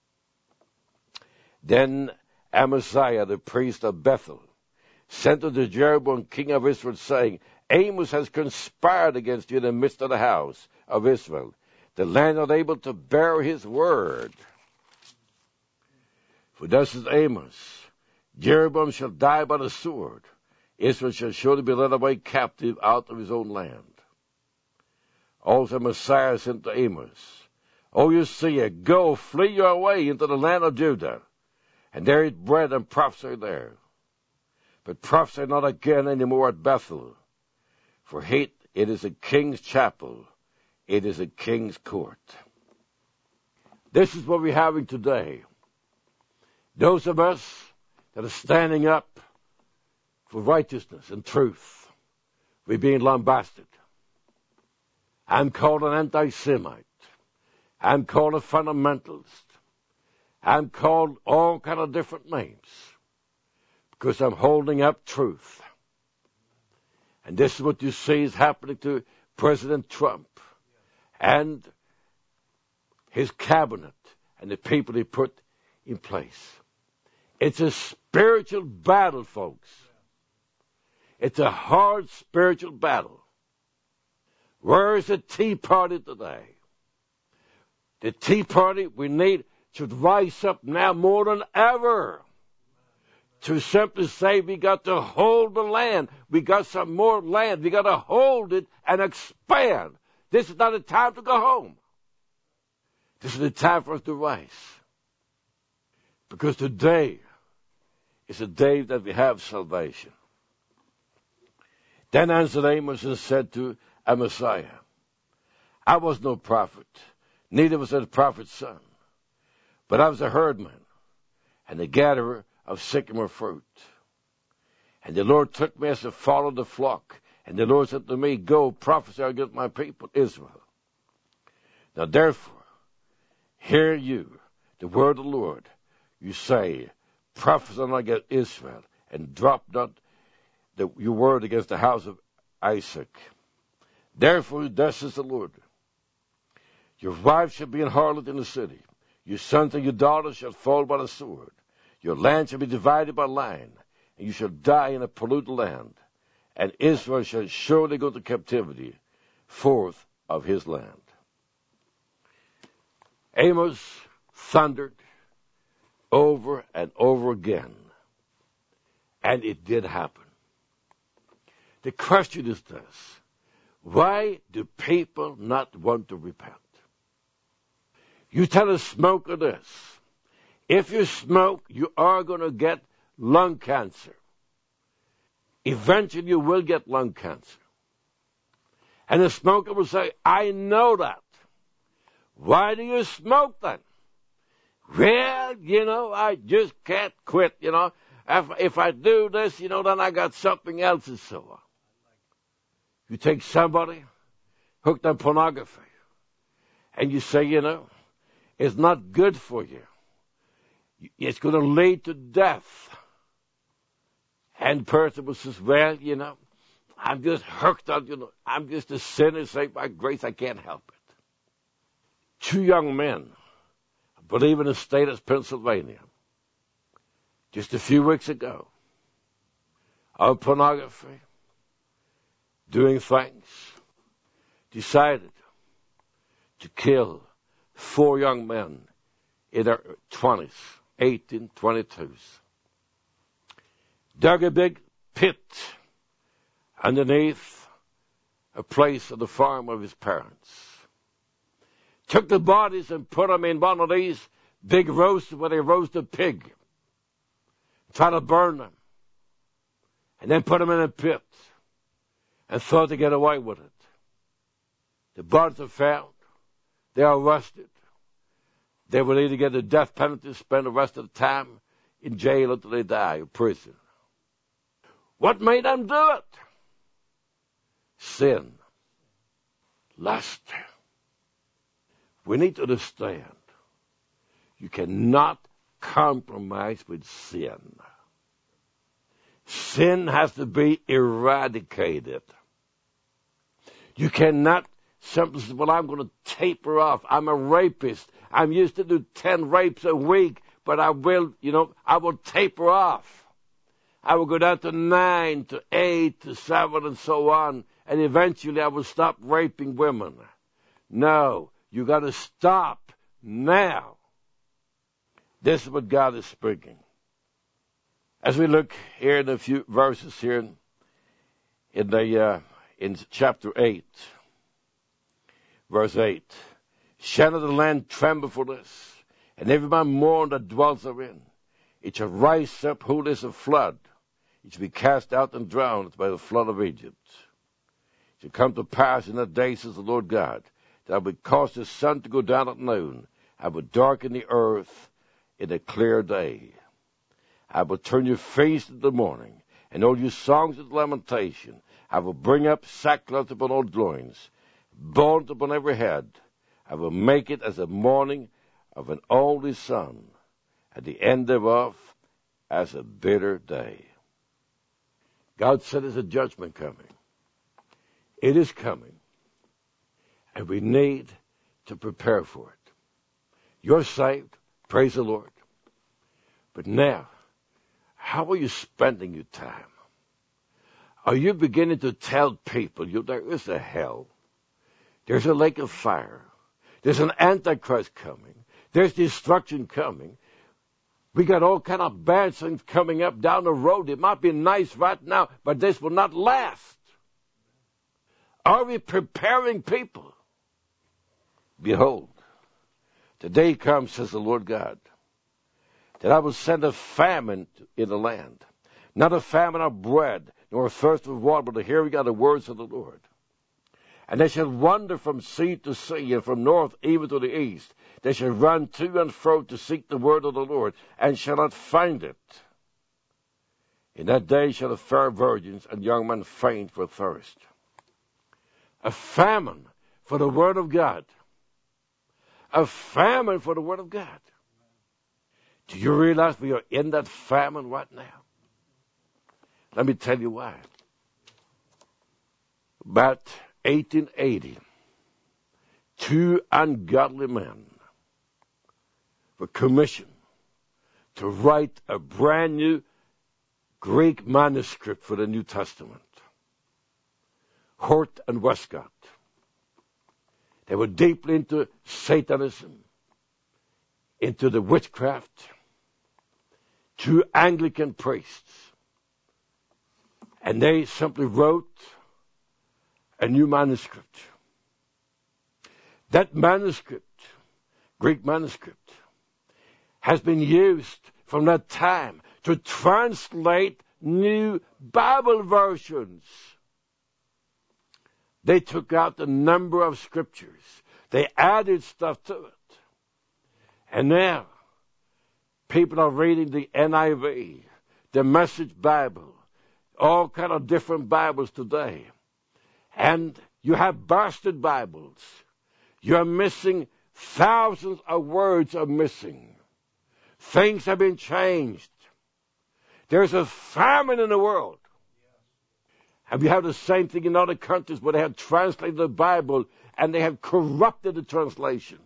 Then Amaziah, the priest of Bethel, sent unto Jeroboam, king of Israel, saying, Amos has conspired against you in the midst of the house of Israel. The land not able to bear his word. For thus is Amos, Jeroboam shall die by the sword. Israel shall surely be led away captive out of his own land. Also Messiah sent to Amos, O you seer, go, flee your way into the land of Judah, And there eat bread and prophesy there. But prophesy not again any more at Bethel. For it is a king's chapel. It is a king's court. This is what we're having today. Those of us that are standing up for righteousness and truth, we're being lambasted. I'm called an anti-Semite. I'm called a fundamentalist. I'm called all kind of different names because I'm holding up truth. And this is what you see is happening to President Trump and his cabinet and the people he put in place. It's a spiritual battle, folks. It's a hard spiritual battle. Where is the Tea Party today? The Tea Party we need should rise up now more than ever to simply say we got to hold the land. We got some more land. We got to hold it and expand. This is not the time to go home. This is the time for us to rise. Because today is a day that we have salvation. Then answered Amos and said to Amaziah, I was no prophet, neither was I the prophet's son, but I was a herdman and a gatherer of sycamore fruit. And the Lord took me as to follow the flock. And the Lord said to me, go, prophesy against my people, Israel. Now therefore, hear you the word of the Lord. You say, prophesy not against Israel, and drop not your word against the house of Isaac. Therefore, thus is the Lord. Your wives shall be an harlot in the city. Your sons and your daughters shall fall by the sword. Your land shall be divided by line, and you shall die in a polluted land. And Israel shall surely go to captivity, forth of his land. Amos thundered over and over again, and it did happen. The question is this: why do people not want to repent? You tell a smoker this: if you smoke, you are going to get lung cancer. Eventually, you will get lung cancer. And the smoker will say, I know that. Why do you smoke then? Well, I just can't quit, If I do this, then I got something else and so on. You take somebody hooked on pornography, and you say, it's not good for you. It's going to lead to death. And the person will say, well, I'm just hooked on, I'm just a sinner saved by grace. I can't help it. 2 young men, I believe in the state of Pennsylvania, just a few weeks ago, on pornography, doing things, decided to kill 4 young men in their 20s, 18, 22s. Dug a big pit underneath a place on the farm of his parents. Took the bodies and put them in one of these big roasters where they roast a pig. Tried to burn them. And then put them in a pit. And thought to get away with it. The bodies are found. They are arrested. They will either get the death penalty, spend the rest of the time in jail until they die, or prison. What made them do it? Sin. Lust. We need to understand, you cannot compromise with sin. Sin has to be eradicated. You cannot simply say, well, I'm going to taper off. I'm a rapist. I'm used to do 10 rapes a week, but I will taper off. I will go down to 9, to 8, to 7, and so on, and eventually I will stop raping women. No, you got to stop now. This is what God is speaking. As we look here in a few verses here in chapter 8, verse 8, shall not the land tremble for this, and every man mourn that dwells therein? It shall rise up who is a flood. It shall be cast out and drowned by the flood of Egypt. It shall come to pass in that day, says the Lord God, that I will cause the sun to go down at noon. I will darken the earth in a clear day. I will turn your face in the morning, and all your songs of lamentation. I will bring up sackcloth upon all loins, bald upon every head. I will make it as the morning of an only son, at the end thereof as a bitter day. God said there's a judgment coming. It is coming, and we need to prepare for it. You're saved, praise the Lord. But now, how are you spending your time? Are you beginning to tell people there is a hell? There's a lake of fire. There's an Antichrist coming. There's destruction coming. We got all kind of bad things coming up down the road. It might be nice right now, but this will not last. Are we preparing people? Behold, the day comes, says the Lord God, that I will send a famine in the land. Not a famine of bread, nor a thirst of water, but the hearing of the words of the Lord. And they shall wander from sea to sea, and from north even to the east. They shall run to and fro to seek the word of the Lord, and shall not find it. In that day shall the fair virgins and young men faint for thirst. A famine for the word of God. A famine for the word of God. Do you realize we are in that famine right now? Let me tell you why. About 1880, two ungodly men were commissioned to write a brand new Greek manuscript for the New Testament. Hort and Westcott. They were deeply into Satanism, into the witchcraft. Two Anglican priests. And they simply wrote a new manuscript. That manuscript, Greek manuscript, has been used from that time to translate new Bible versions. They took out a number of scriptures. They added stuff to it. And now, people are reading the NIV, the Message Bible, all kind of different Bibles today. And you have bastard Bibles. You're missing thousands of words are missing. Things have been changed. There's a famine in the world. And we have the same thing in other countries where they have translated the Bible and they have corrupted the translations.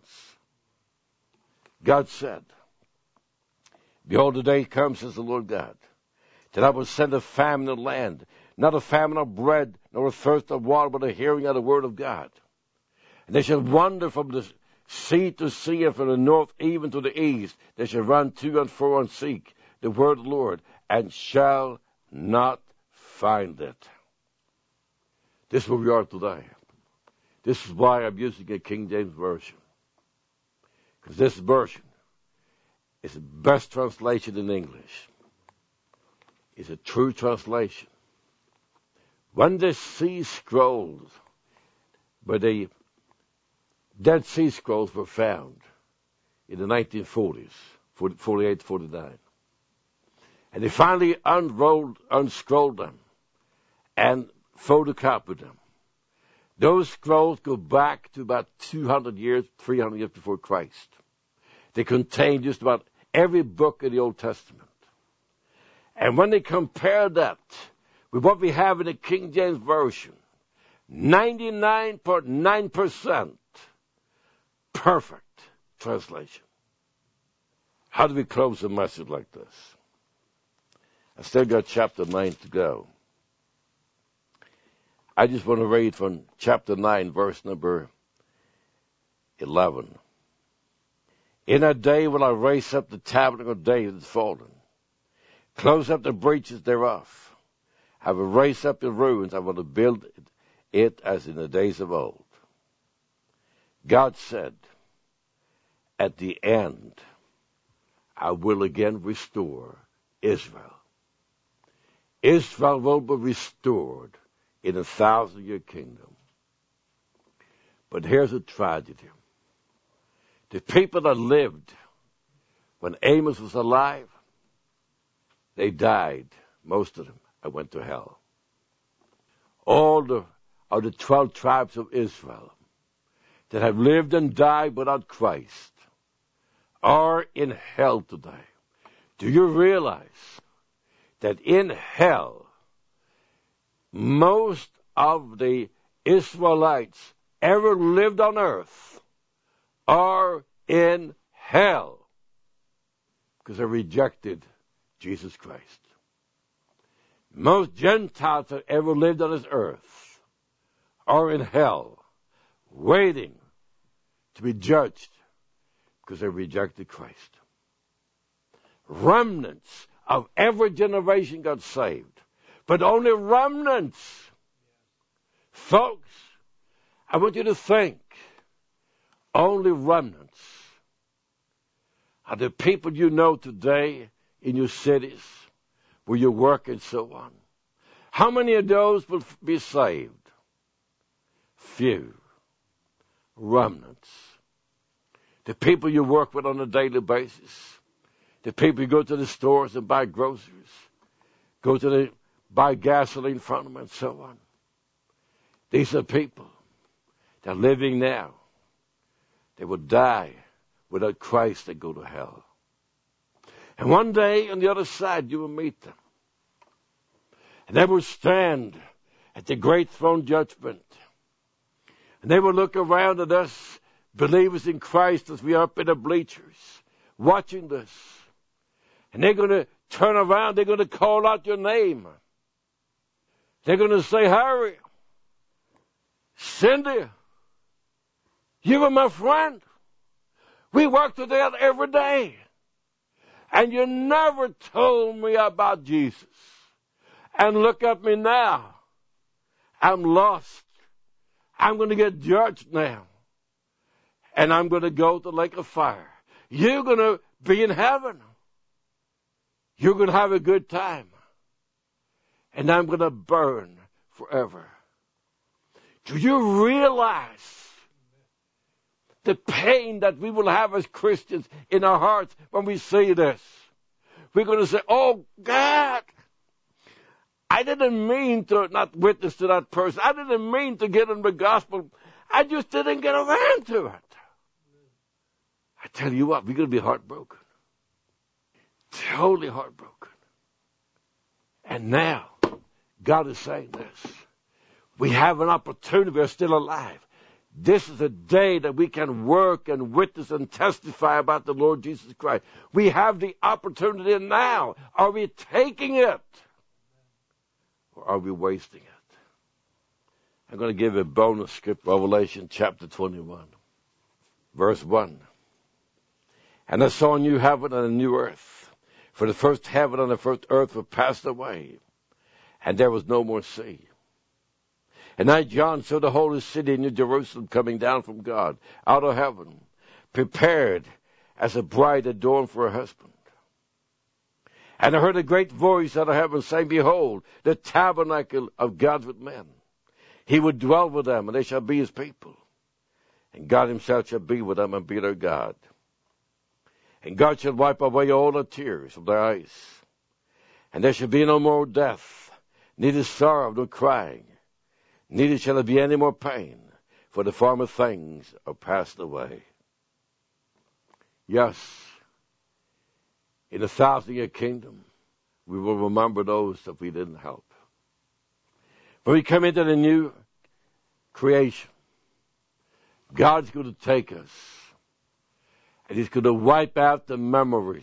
God said, behold, the day comes, says the Lord God, that I will send a famine in the land, not a famine of bread, nor a thirst of water, but a hearing of the word of God. And they shall wander from the sea to sea, and from the north even to the east. They shall run to and fro and seek the word of the Lord, and shall not find it. This is where we are today. This is why I'm using a King James Version. Because this version is the best translation in English. It's a true translation. When the Sea Scrolls, where the Dead Sea Scrolls were found in the 1940s, 48, 49, and they finally unscrolled them and photocopied them. Those scrolls go back to about 200 years, 300 years before Christ. They contain just about every book in the Old Testament. And when they compare that with what we have in the King James Version, 99.9% perfect translation. How do we close a message like this? I still got chapter 9 to go. I just want to read from chapter 9, verse number 11. In that day will I raise up the tabernacle of David that's fallen, close up the breaches thereof. I will raise up the ruins. I will build it as in the days of old. God said, at the end, I will again restore Israel. Israel will be restored in a 1,000-year kingdom. But here's a tragedy. The people that lived when Amos was alive, they died. Most of them went to hell. All of the 12 tribes of Israel that have lived and died without Christ are in hell today. Do you realize that in hell, most of the Israelites ever lived on earth are in hell because they rejected Jesus Christ? Most Gentiles that ever lived on this earth are in hell, waiting to be judged because they rejected Christ. Remnants of every generation got saved, but only remnants. Folks, I want you to think, only remnants are the people you know today in your cities, where you work and so on. How many of those will be saved? Few. Remnants. The people you work with on a daily basis, the people you go to the stores and buy groceries, buy gasoline from them and so on. These are people that are living now. They will die without Christ. They go to hell. And one day on the other side you will meet them. And they will stand at the great throne judgment. And they will look around at us believers in Christ as we are up in the bleachers watching this. And they're going to turn around. They're going to call out your name. They're going to say, Harry, Cindy, you were my friend. We work together every day. And you never told me about Jesus. And look at me now. I'm lost. I'm going to get judged now. And I'm going to go to the lake of fire. You're going to be in heaven. You're going to have a good time. And I'm going to burn forever. Do you realize the pain that we will have as Christians in our hearts when we see this? We're going to say, oh, God, I didn't mean to not witness to that person. I didn't mean to get in the gospel. I just didn't get around to it. I tell you what, we're going to be heartbroken. Totally heartbroken. And now, God is saying this. We have an opportunity. We're still alive. This is a day that we can work and witness and testify about the Lord Jesus Christ. We have the opportunity now. Are we taking it? Or are we wasting it? I'm going to give a bonus scripture, Revelation chapter 21, verse 1. And I saw a new heaven and a new earth. For the first heaven and the first earth were passed away, and there was no more sea. And I, John, saw the holy city, New Jerusalem, coming down from God, out of heaven, prepared as a bride adorned for her husband. And I heard a great voice out of heaven saying, Behold, the tabernacle of God with men. He will dwell with them, and they shall be his people. And God himself shall be with them and be their God. And God shall wipe away all the tears from their eyes. And there shall be no more death, neither sorrow nor crying, neither shall there be any more pain, for the former things are passed away. Yes, in the 1,000-year kingdom, we will remember those that we didn't help. When we come into the new creation, God's going to take us, and he's going to wipe out the memories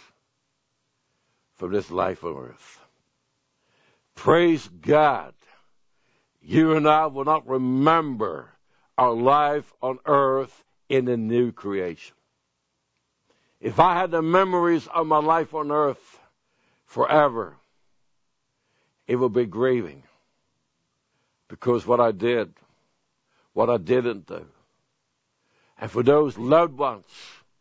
from this life on earth. Praise God. You and I will not remember our life on earth in the new creation. If I had the memories of my life on earth forever, it would be grieving. Because what I did, what I didn't do. And for those loved ones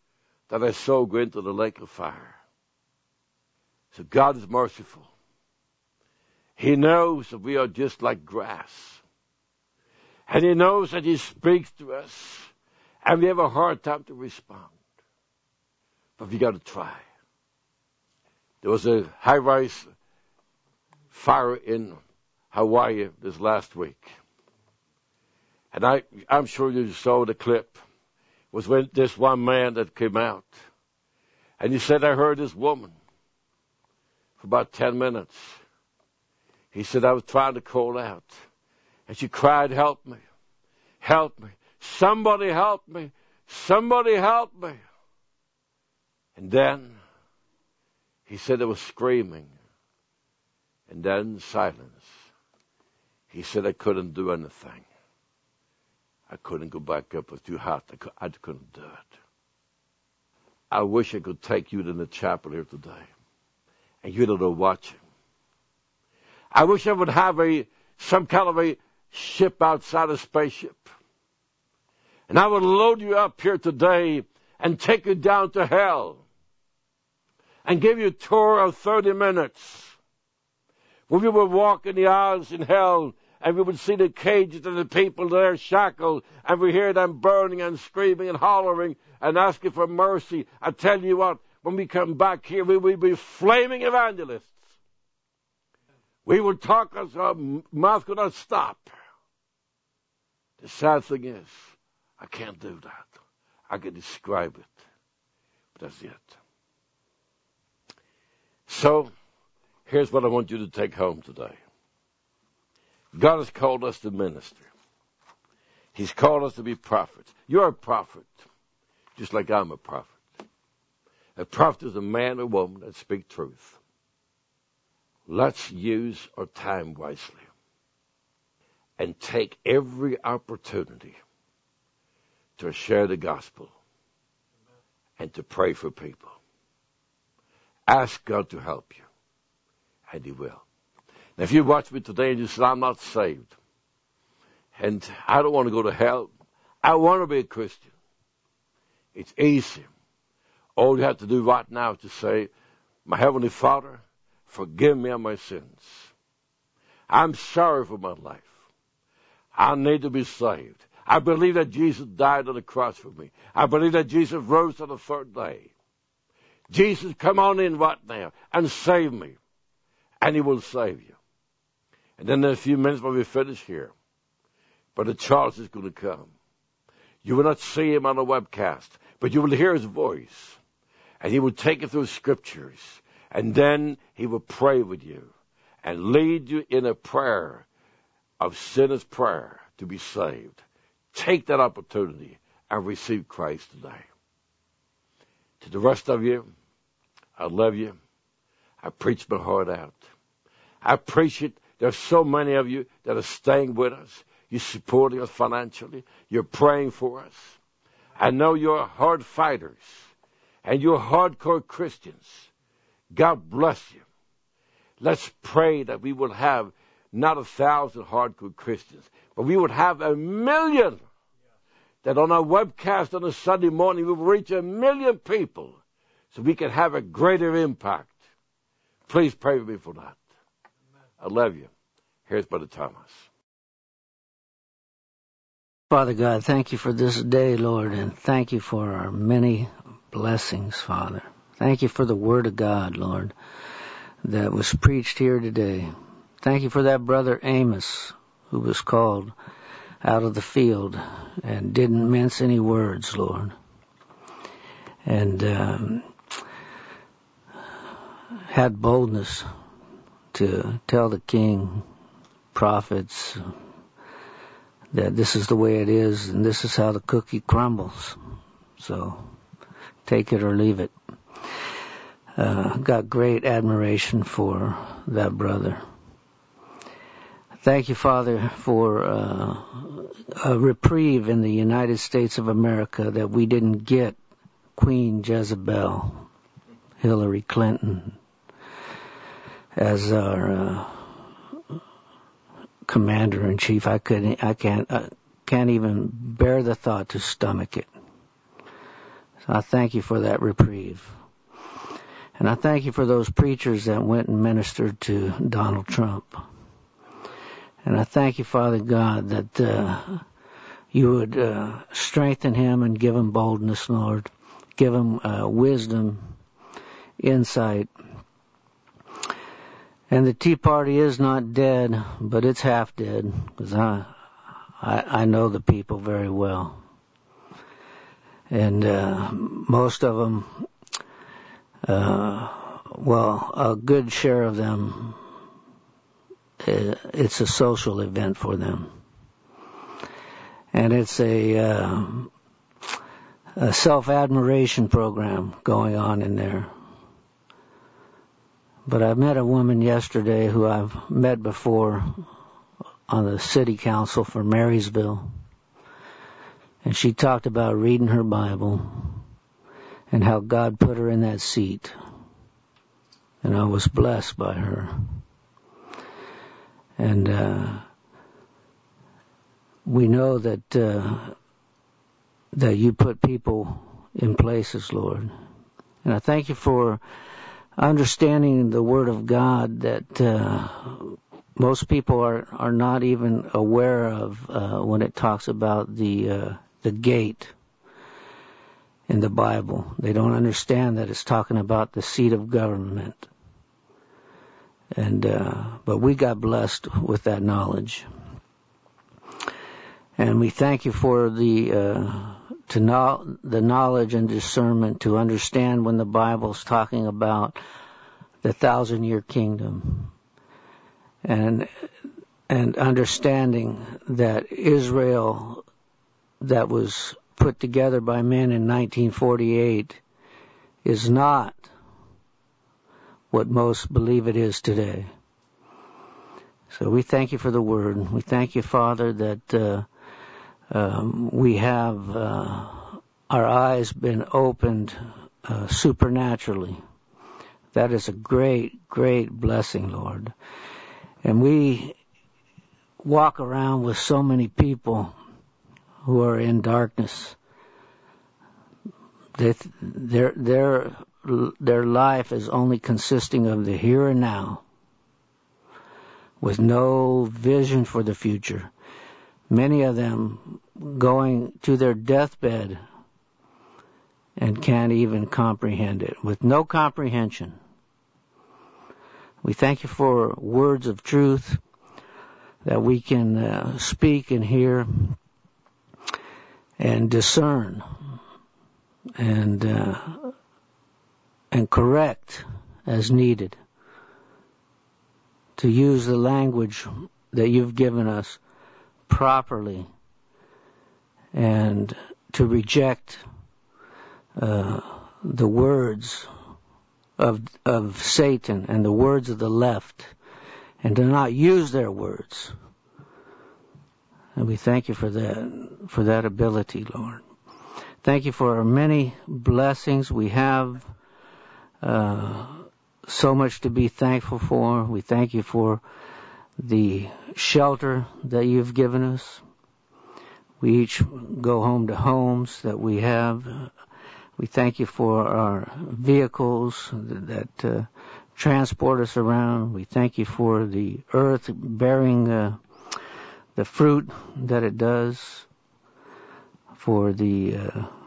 that I so go into the lake of fire. So God is merciful. He knows that we are just like grass. And He knows that He speaks to us, and we have a hard time to respond. But we got to try. There was a high-rise fire in Hawaii this last week. And I'm sure you saw the clip. It was when this one man that came out. And he said, I heard this woman for about 10 minutes. He said, I was trying to call out. And she cried, help me, help me. Somebody help me, somebody help me. And then he said there was screaming. And then silence. He said, I couldn't do anything. I couldn't go back up. It was too hot. I couldn't do it. I wish I could take you to the chapel here today. And you that are watching. I wish I would have some kind of a ship outside a spaceship. And I would load you up here today and take you down to hell. And give you a tour of 30 minutes. Where we would walk in the aisles in hell, and we would see the cages and the people there shackled, and we hear them burning and screaming and hollering and asking for mercy. I tell you what, when we come back here, we will be flaming evangelists. We will talk as our mouth could not stop. The sad thing is, I can't do that. I can describe it, but that's it. So, here's what I want you to take home today. God has called us to minister. He's called us to be prophets. You're a prophet, just like I'm a prophet. A prophet is a man or woman that speak truth. Let's use our time wisely and take every opportunity to share the gospel and to pray for people. Ask God to help you. And He will. Now, if you watch me today and you say, I'm not saved, and I don't want to go to hell, I want to be a Christian. It's easy. All you have to do right now is to say, my Heavenly Father, forgive me of my sins. I'm sorry for my life. I need to be saved. I believe that Jesus died on the cross for me. I believe that Jesus rose on the third day. Jesus, come on in right now and save me. And He will save you. And then in a few minutes when we finish here, Brother Charles is going to come. You will not see him on a webcast, but you will hear his voice. And he will take you through scriptures. And then he will pray with you and lead you in a prayer of sinner's prayer to be saved. Take that opportunity and receive Christ today. To the rest of you, I love you. I preach my heart out. I appreciate there's so many of you that are staying with us. You're supporting us financially. You're praying for us. I know you're hard fighters and you're hardcore Christians. God bless you. Let's pray that we will have not 1,000 hardcore Christians, but we would have 1,000,000. That on our webcast on a Sunday morning we will reach 1,000,000 people so we can have a greater impact. Please pray with me for that. I love you. Here's Brother Thomas. Father God, thank you for this day, Lord, and thank you for our many blessings, Father. Thank you for the Word of God, Lord, that was preached here today. Thank you for that brother Amos who was called out of the field and didn't mince any words, Lord. And had boldness to tell the king, prophets, that this is the way it is and this is how the cookie crumbles. So take it or leave it. Got great admiration for that brother. Thank you, Father, for a reprieve in the United States of America that we didn't get Queen Jezebel, Hillary Clinton, as our commander-in-chief. I can't even bear the thought to stomach it. So I thank you for that reprieve. And I thank you for those preachers that went and ministered to Donald Trump. And I thank you, Father God, that you would strengthen him and give him boldness, Lord. Give him wisdom, insight. And the Tea Party is not dead, but it's half dead, because I know the people very well. And most of them, a good share of them, it's a social event for them. And it's a self-admiration program going on in there. But I met a woman yesterday who I've met before on the city council for Marysville. And she talked about reading her Bible and how God put her in that seat. And I was blessed by her. And we know that you put people in places, Lord. And I thank you for understanding the Word of God that most people are not even aware of when it talks about the gate in the Bible. They don't understand that it's talking about the seat of government. And but we got blessed with that knowledge. And we thank you for the knowledge and discernment to understand when the Bible's talking about the 1,000-year kingdom, and understanding that Israel, that was put together by men in 1948, is not what most believe it is today. So we thank you for the Word. We thank you, Father, that we have our eyes been opened supernaturally. That is a great, great blessing, Lord. And we walk around with so many people who are in darkness. Their life is only consisting of the here and now, with no vision for the future. Many of them going to their deathbed and can't even comprehend it, with no comprehension. We thank you for words of truth that we can speak and hear and discern and correct as needed, to use the language that you've given us properly, and to reject the words of Satan and the words of the left, and to not use their words. And we thank you for that ability, Lord. Thank you for our many blessings. We have so much to be thankful for. We thank you for the shelter that you've given us. We each go home to homes that we have. We thank you for our vehicles that transport us around. We thank you for the earth bearing the fruit that it does, for the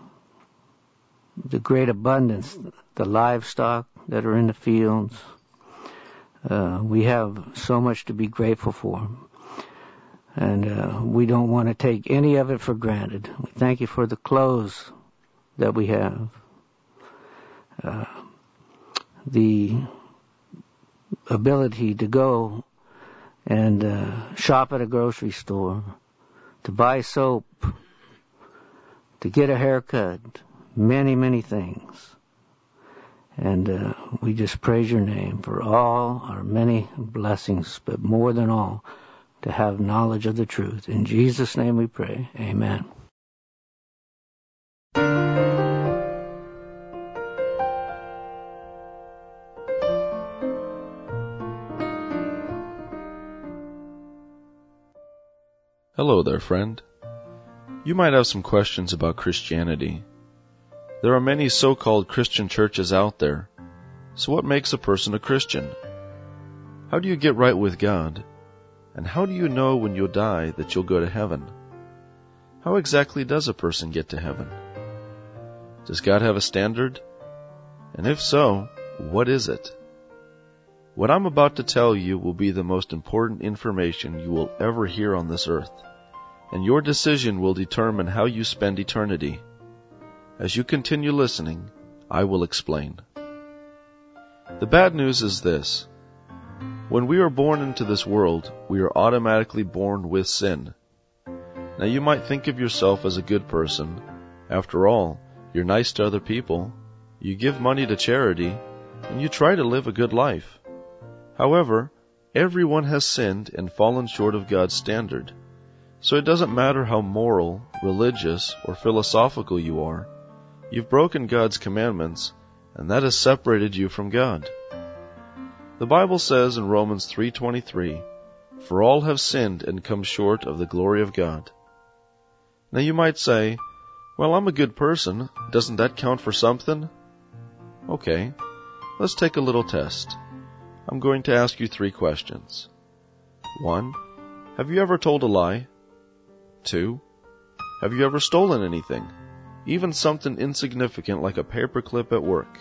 great abundance, the livestock that are in the fields. We have so much to be grateful for. And we don't want to take any of it for granted. We thank you for the clothes that we have, the ability to go and shop at a grocery store, to buy soap, to get a haircut, many, many things. And we just praise your name for all our many blessings, but more than all, to have knowledge of the truth. In Jesus' name we pray. Amen. Hello there, friend. You might have some questions about Christianity. There are many so-called Christian churches out there. So what makes a person a Christian? How do you get right with God? And how do you know when you'll die that you'll go to heaven? How exactly does a person get to heaven? Does God have a standard? And if so, what is it? What I'm about to tell you will be the most important information you will ever hear on this earth, and your decision will determine how you spend eternity. As you continue listening, I will explain. The bad news is this. When we are born into this world, we are automatically born with sin. Now you might think of yourself as a good person. After all, you're nice to other people, you give money to charity, and you try to live a good life. However, everyone has sinned and fallen short of God's standard. So it doesn't matter how moral, religious, or philosophical you are. You've broken God's commandments, and that has separated you from God. The Bible says in Romans 3:23, "For all have sinned and come short of the glory of God." Now you might say, "Well, I'm a good person. Doesn't that count for something?" Okay, let's take a little test. I'm going to ask you 3 questions. 1. Have you ever told a lie? 2. Have you ever stolen anything? Even something insignificant like a paperclip at work?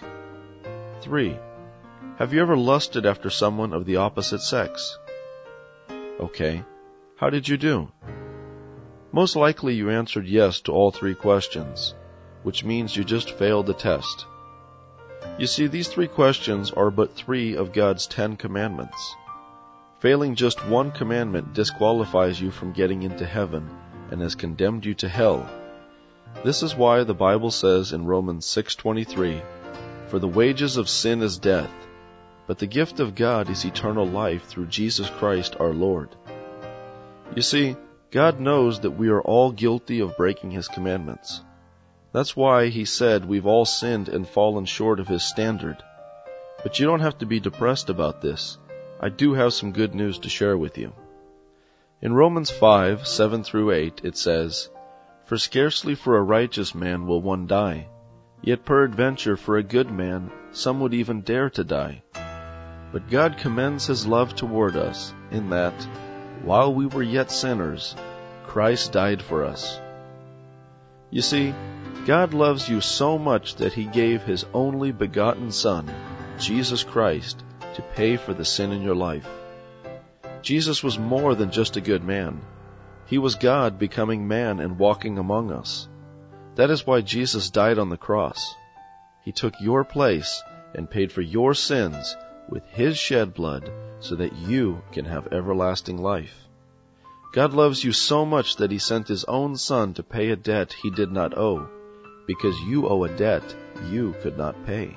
3. Have you ever lusted after someone of the opposite sex? Okay, how did you do? Most likely you answered yes to all 3 questions, which means you just failed the test. You see, these 3 questions are but 3 of God's 10 commandments. Failing just one commandment disqualifies you from getting into heaven and has condemned you to hell. This is why the Bible says in Romans 6:23, "For the wages of sin is death, but the gift of God is eternal life through Jesus Christ our Lord." You see, God knows that we are all guilty of breaking His commandments. That's why He said we've all sinned and fallen short of His standard. But you don't have to be depressed about this. I do have some good news to share with you. In Romans 5:7-8 it says, "For scarcely for a righteous man will one die, yet peradventure for a good man some would even dare to die. But God commends His love toward us, in that, while we were yet sinners, Christ died for us." You see, God loves you so much that He gave His only begotten Son, Jesus Christ, to pay for the sin in your life. Jesus was more than just a good man. He was God becoming man and walking among us. That is why Jesus died on the cross. He took your place and paid for your sins with His shed blood so that you can have everlasting life. God loves you so much that He sent His own Son to pay a debt He did not owe, because you owe a debt you could not pay.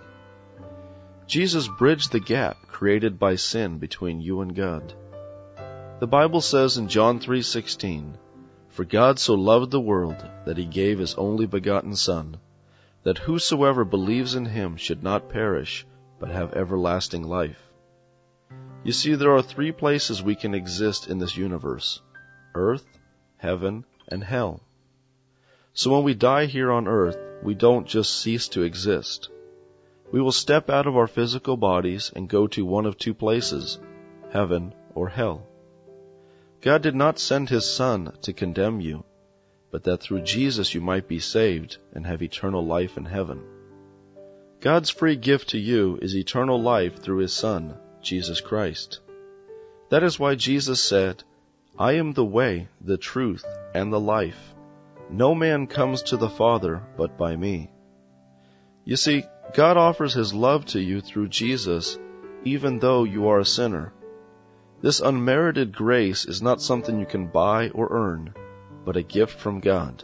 Jesus bridged the gap created by sin between you and God. The Bible says in John 3:16, "For God so loved the world that He gave His only begotten Son, that whosoever believes in Him should not perish, but have everlasting life." You see, there are 3 places we can exist in this universe: earth, heaven, and hell. So when we die here on earth, we don't just cease to exist. We will step out of our physical bodies and go to one of 2 places, heaven or hell. God did not send His Son to condemn you, but that through Jesus you might be saved and have eternal life in heaven. God's free gift to you is eternal life through His Son, Jesus Christ. That is why Jesus said, "I am the way, the truth, and the life. No man comes to the Father but by me." You see, God offers His love to you through Jesus, even though you are a sinner. This unmerited grace is not something you can buy or earn, but a gift from God.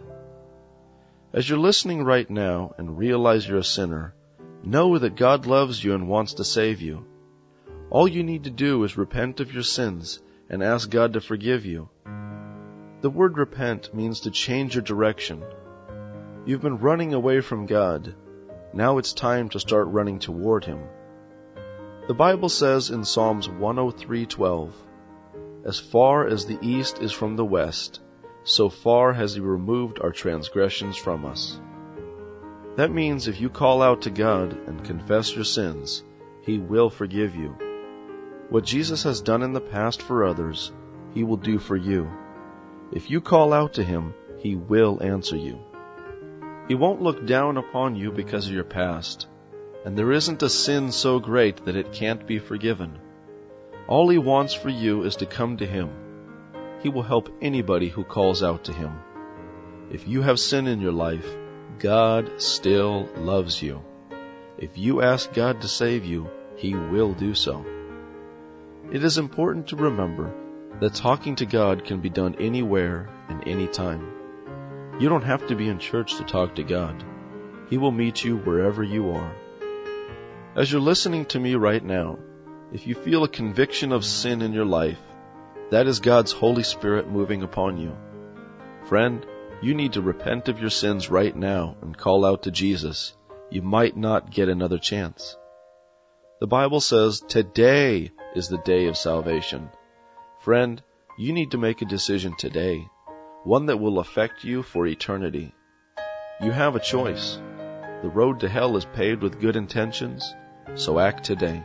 As you're listening right now and realize you're a sinner, know that God loves you and wants to save you. All you need to do is repent of your sins and ask God to forgive you. The word repent means to change your direction. You've been running away from God. Now it's time to start running toward Him. The Bible says in Psalms 103:12, "As far as the east is from the west, so far has He removed our transgressions from us." That means if you call out to God and confess your sins, He will forgive you. What Jesus has done in the past for others, He will do for you. If you call out to Him, He will answer you. He won't look down upon you because of your past, and there isn't a sin so great that it can't be forgiven. All He wants for you is to come to Him. He will help anybody who calls out to Him. If you have sin in your life, God still loves you. If you ask God to save you, He will do so. It is important to remember that talking to God can be done anywhere and anytime. You don't have to be in church to talk to God. He will meet you wherever you are. As you're listening to me right now, if you feel a conviction of sin in your life, that is God's Holy Spirit moving upon you. Friend, you need to repent of your sins right now and call out to Jesus. You might not get another chance. The Bible says today is the day of salvation. Friend, you need to make a decision today, one that will affect you for eternity. You have a choice. The road to hell is paved with good intentions, so act today.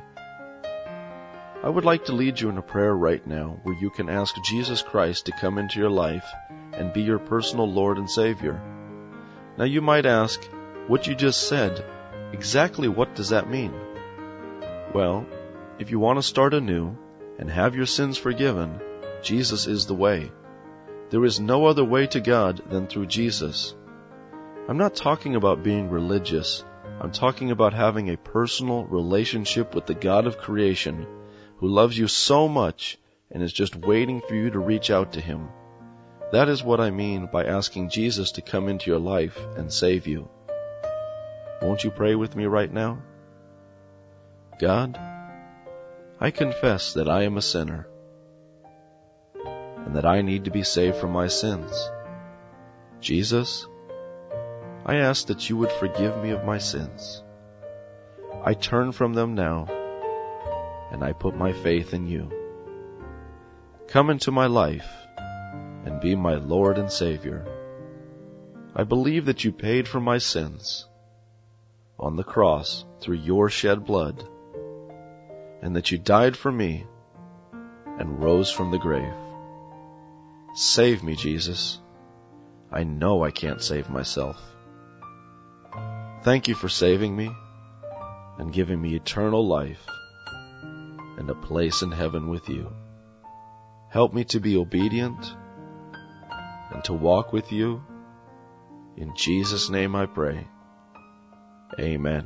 I would like to lead you in a prayer right now where you can ask Jesus Christ to come into your life and be your personal Lord and Savior. Now you might ask, what you just said, exactly what does that mean? Well, if you want to start anew and have your sins forgiven, Jesus is the way. There is no other way to God than through Jesus. I'm not talking about being religious. I'm talking about having a personal relationship with the God of creation who loves you so much and is just waiting for you to reach out to Him. That is what I mean by asking Jesus to come into your life and save you. Won't you pray with me right now? God, I confess that I am a sinner and that I need to be saved from my sins. Jesus, I ask that you would forgive me of my sins. I turn from them now, and I put my faith in you. Come into my life and be my Lord and Savior. I believe that you paid for my sins on the cross through your shed blood, and that you died for me and rose from the grave. Save me, Jesus. I know I can't save myself. Thank you for saving me and giving me eternal life and a place in heaven with you. Help me to be obedient and to walk with you. In Jesus' name I pray. Amen.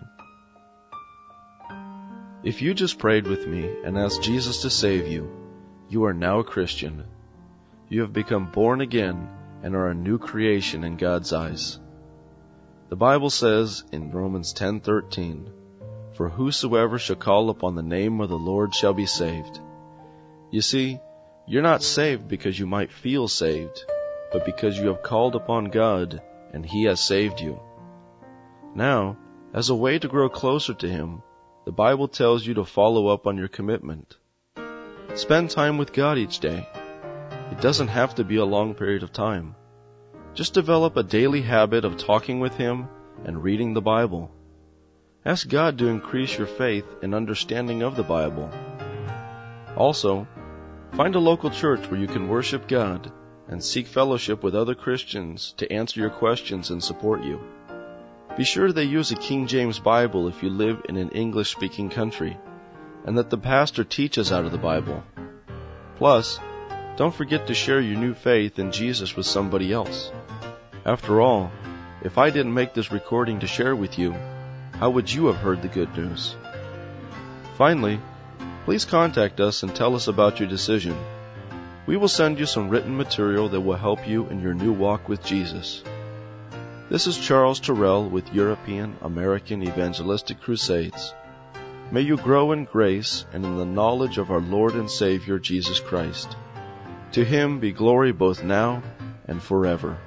If you just prayed with me and asked Jesus to save you, you are now a Christian. You have become born again and are a new creation in God's eyes. The Bible says in Romans 10:13, "For whosoever shall call upon the name of the Lord shall be saved." You see, you're not saved because you might feel saved, but because you have called upon God and He has saved you. Now, as a way to grow closer to Him, the Bible tells you to follow up on your commitment. Spend time with God each day. It doesn't have to be a long period of time. Just develop a daily habit of talking with Him and reading the Bible. Ask God to increase your faith and understanding of the Bible. Also, find a local church where you can worship God and seek fellowship with other Christians to answer your questions and support you. Be sure they use a King James Bible if you live in an English-speaking country, and that the pastor teaches out of the Bible. Plus, don't forget to share your new faith in Jesus with somebody else. After all, if I didn't make this recording to share with you, how would you have heard the good news? Finally, please contact us and tell us about your decision. We will send you some written material that will help you in your new walk with Jesus. This is Charles Terrell with European American Evangelistic Crusades. May you grow in grace and in the knowledge of our Lord and Savior Jesus Christ. To Him be glory both now and forever.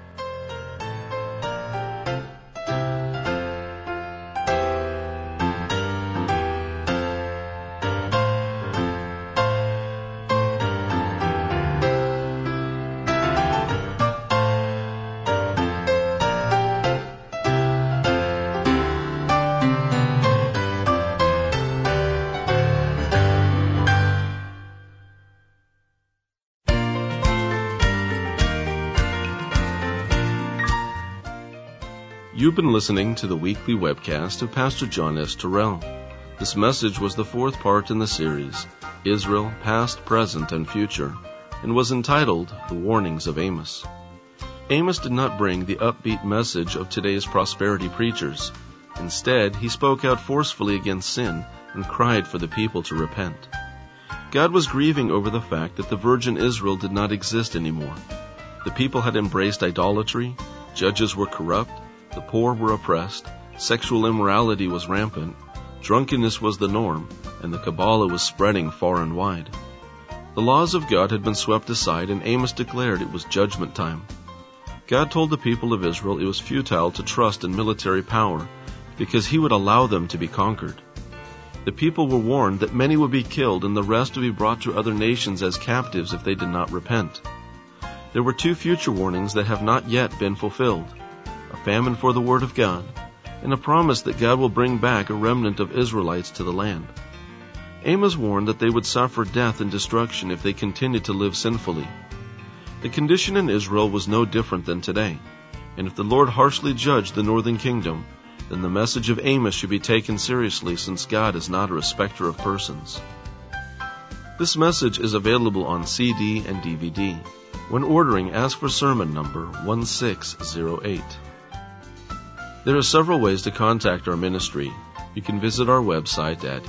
You've been listening to the weekly webcast of Pastor John S. Terrell. This message was the fourth part in the series, Israel, Past, Present, and Future, and was entitled The Warnings of Amos. Amos did not bring the upbeat message of today's prosperity preachers. Instead, he spoke out forcefully against sin and cried for the people to repent. God was grieving over the fact that the virgin Israel did not exist anymore. The people had embraced idolatry, judges were corrupt, the poor were oppressed, sexual immorality was rampant, drunkenness was the norm, and the Kabbalah was spreading far and wide. The laws of God had been swept aside, and Amos declared it was judgment time. God told the people of Israel it was futile to trust in military power because he would allow them to be conquered. The people were warned that many would be killed and the rest would be brought to other nations as captives if they did not repent. There were two future warnings that have not yet been fulfilled: a famine for the word of God, and a promise that God will bring back a remnant of Israelites to the land. Amos warned that they would suffer death and destruction if they continued to live sinfully. The condition in Israel was no different than today, and if the Lord harshly judged the northern kingdom, then the message of Amos should be taken seriously, since God is not a respecter of persons. This message is available on CD and DVD. When ordering, ask for sermon number 1608. There are several ways to contact our ministry. You can visit our website at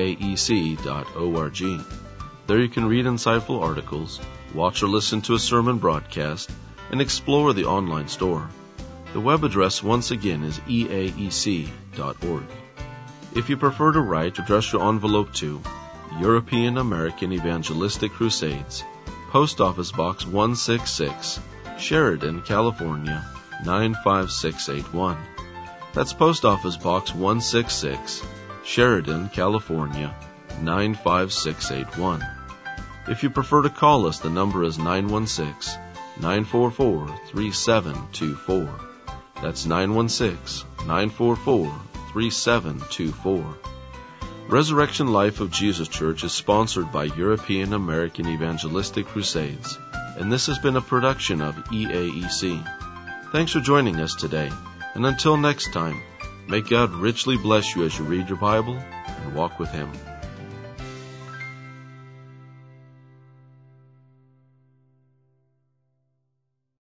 eaec.org. There you can read insightful articles, watch or listen to a sermon broadcast, and explore the online store. The web address once again is eaec.org. If you prefer to write, address your envelope to European American Evangelistic Crusades, Post Office Box 166, Sheridan, California, 95681. That's Post Office Box 166, Sheridan, California, 95681. If you prefer to call us, the number is 916-944-3724. That's 916-944-3724. Resurrection Life of Jesus Church is sponsored by European American Evangelistic Crusades, and this has been a production of EAEC. Thanks for joining us today. And until next time, may God richly bless you as you read your Bible and walk with Him.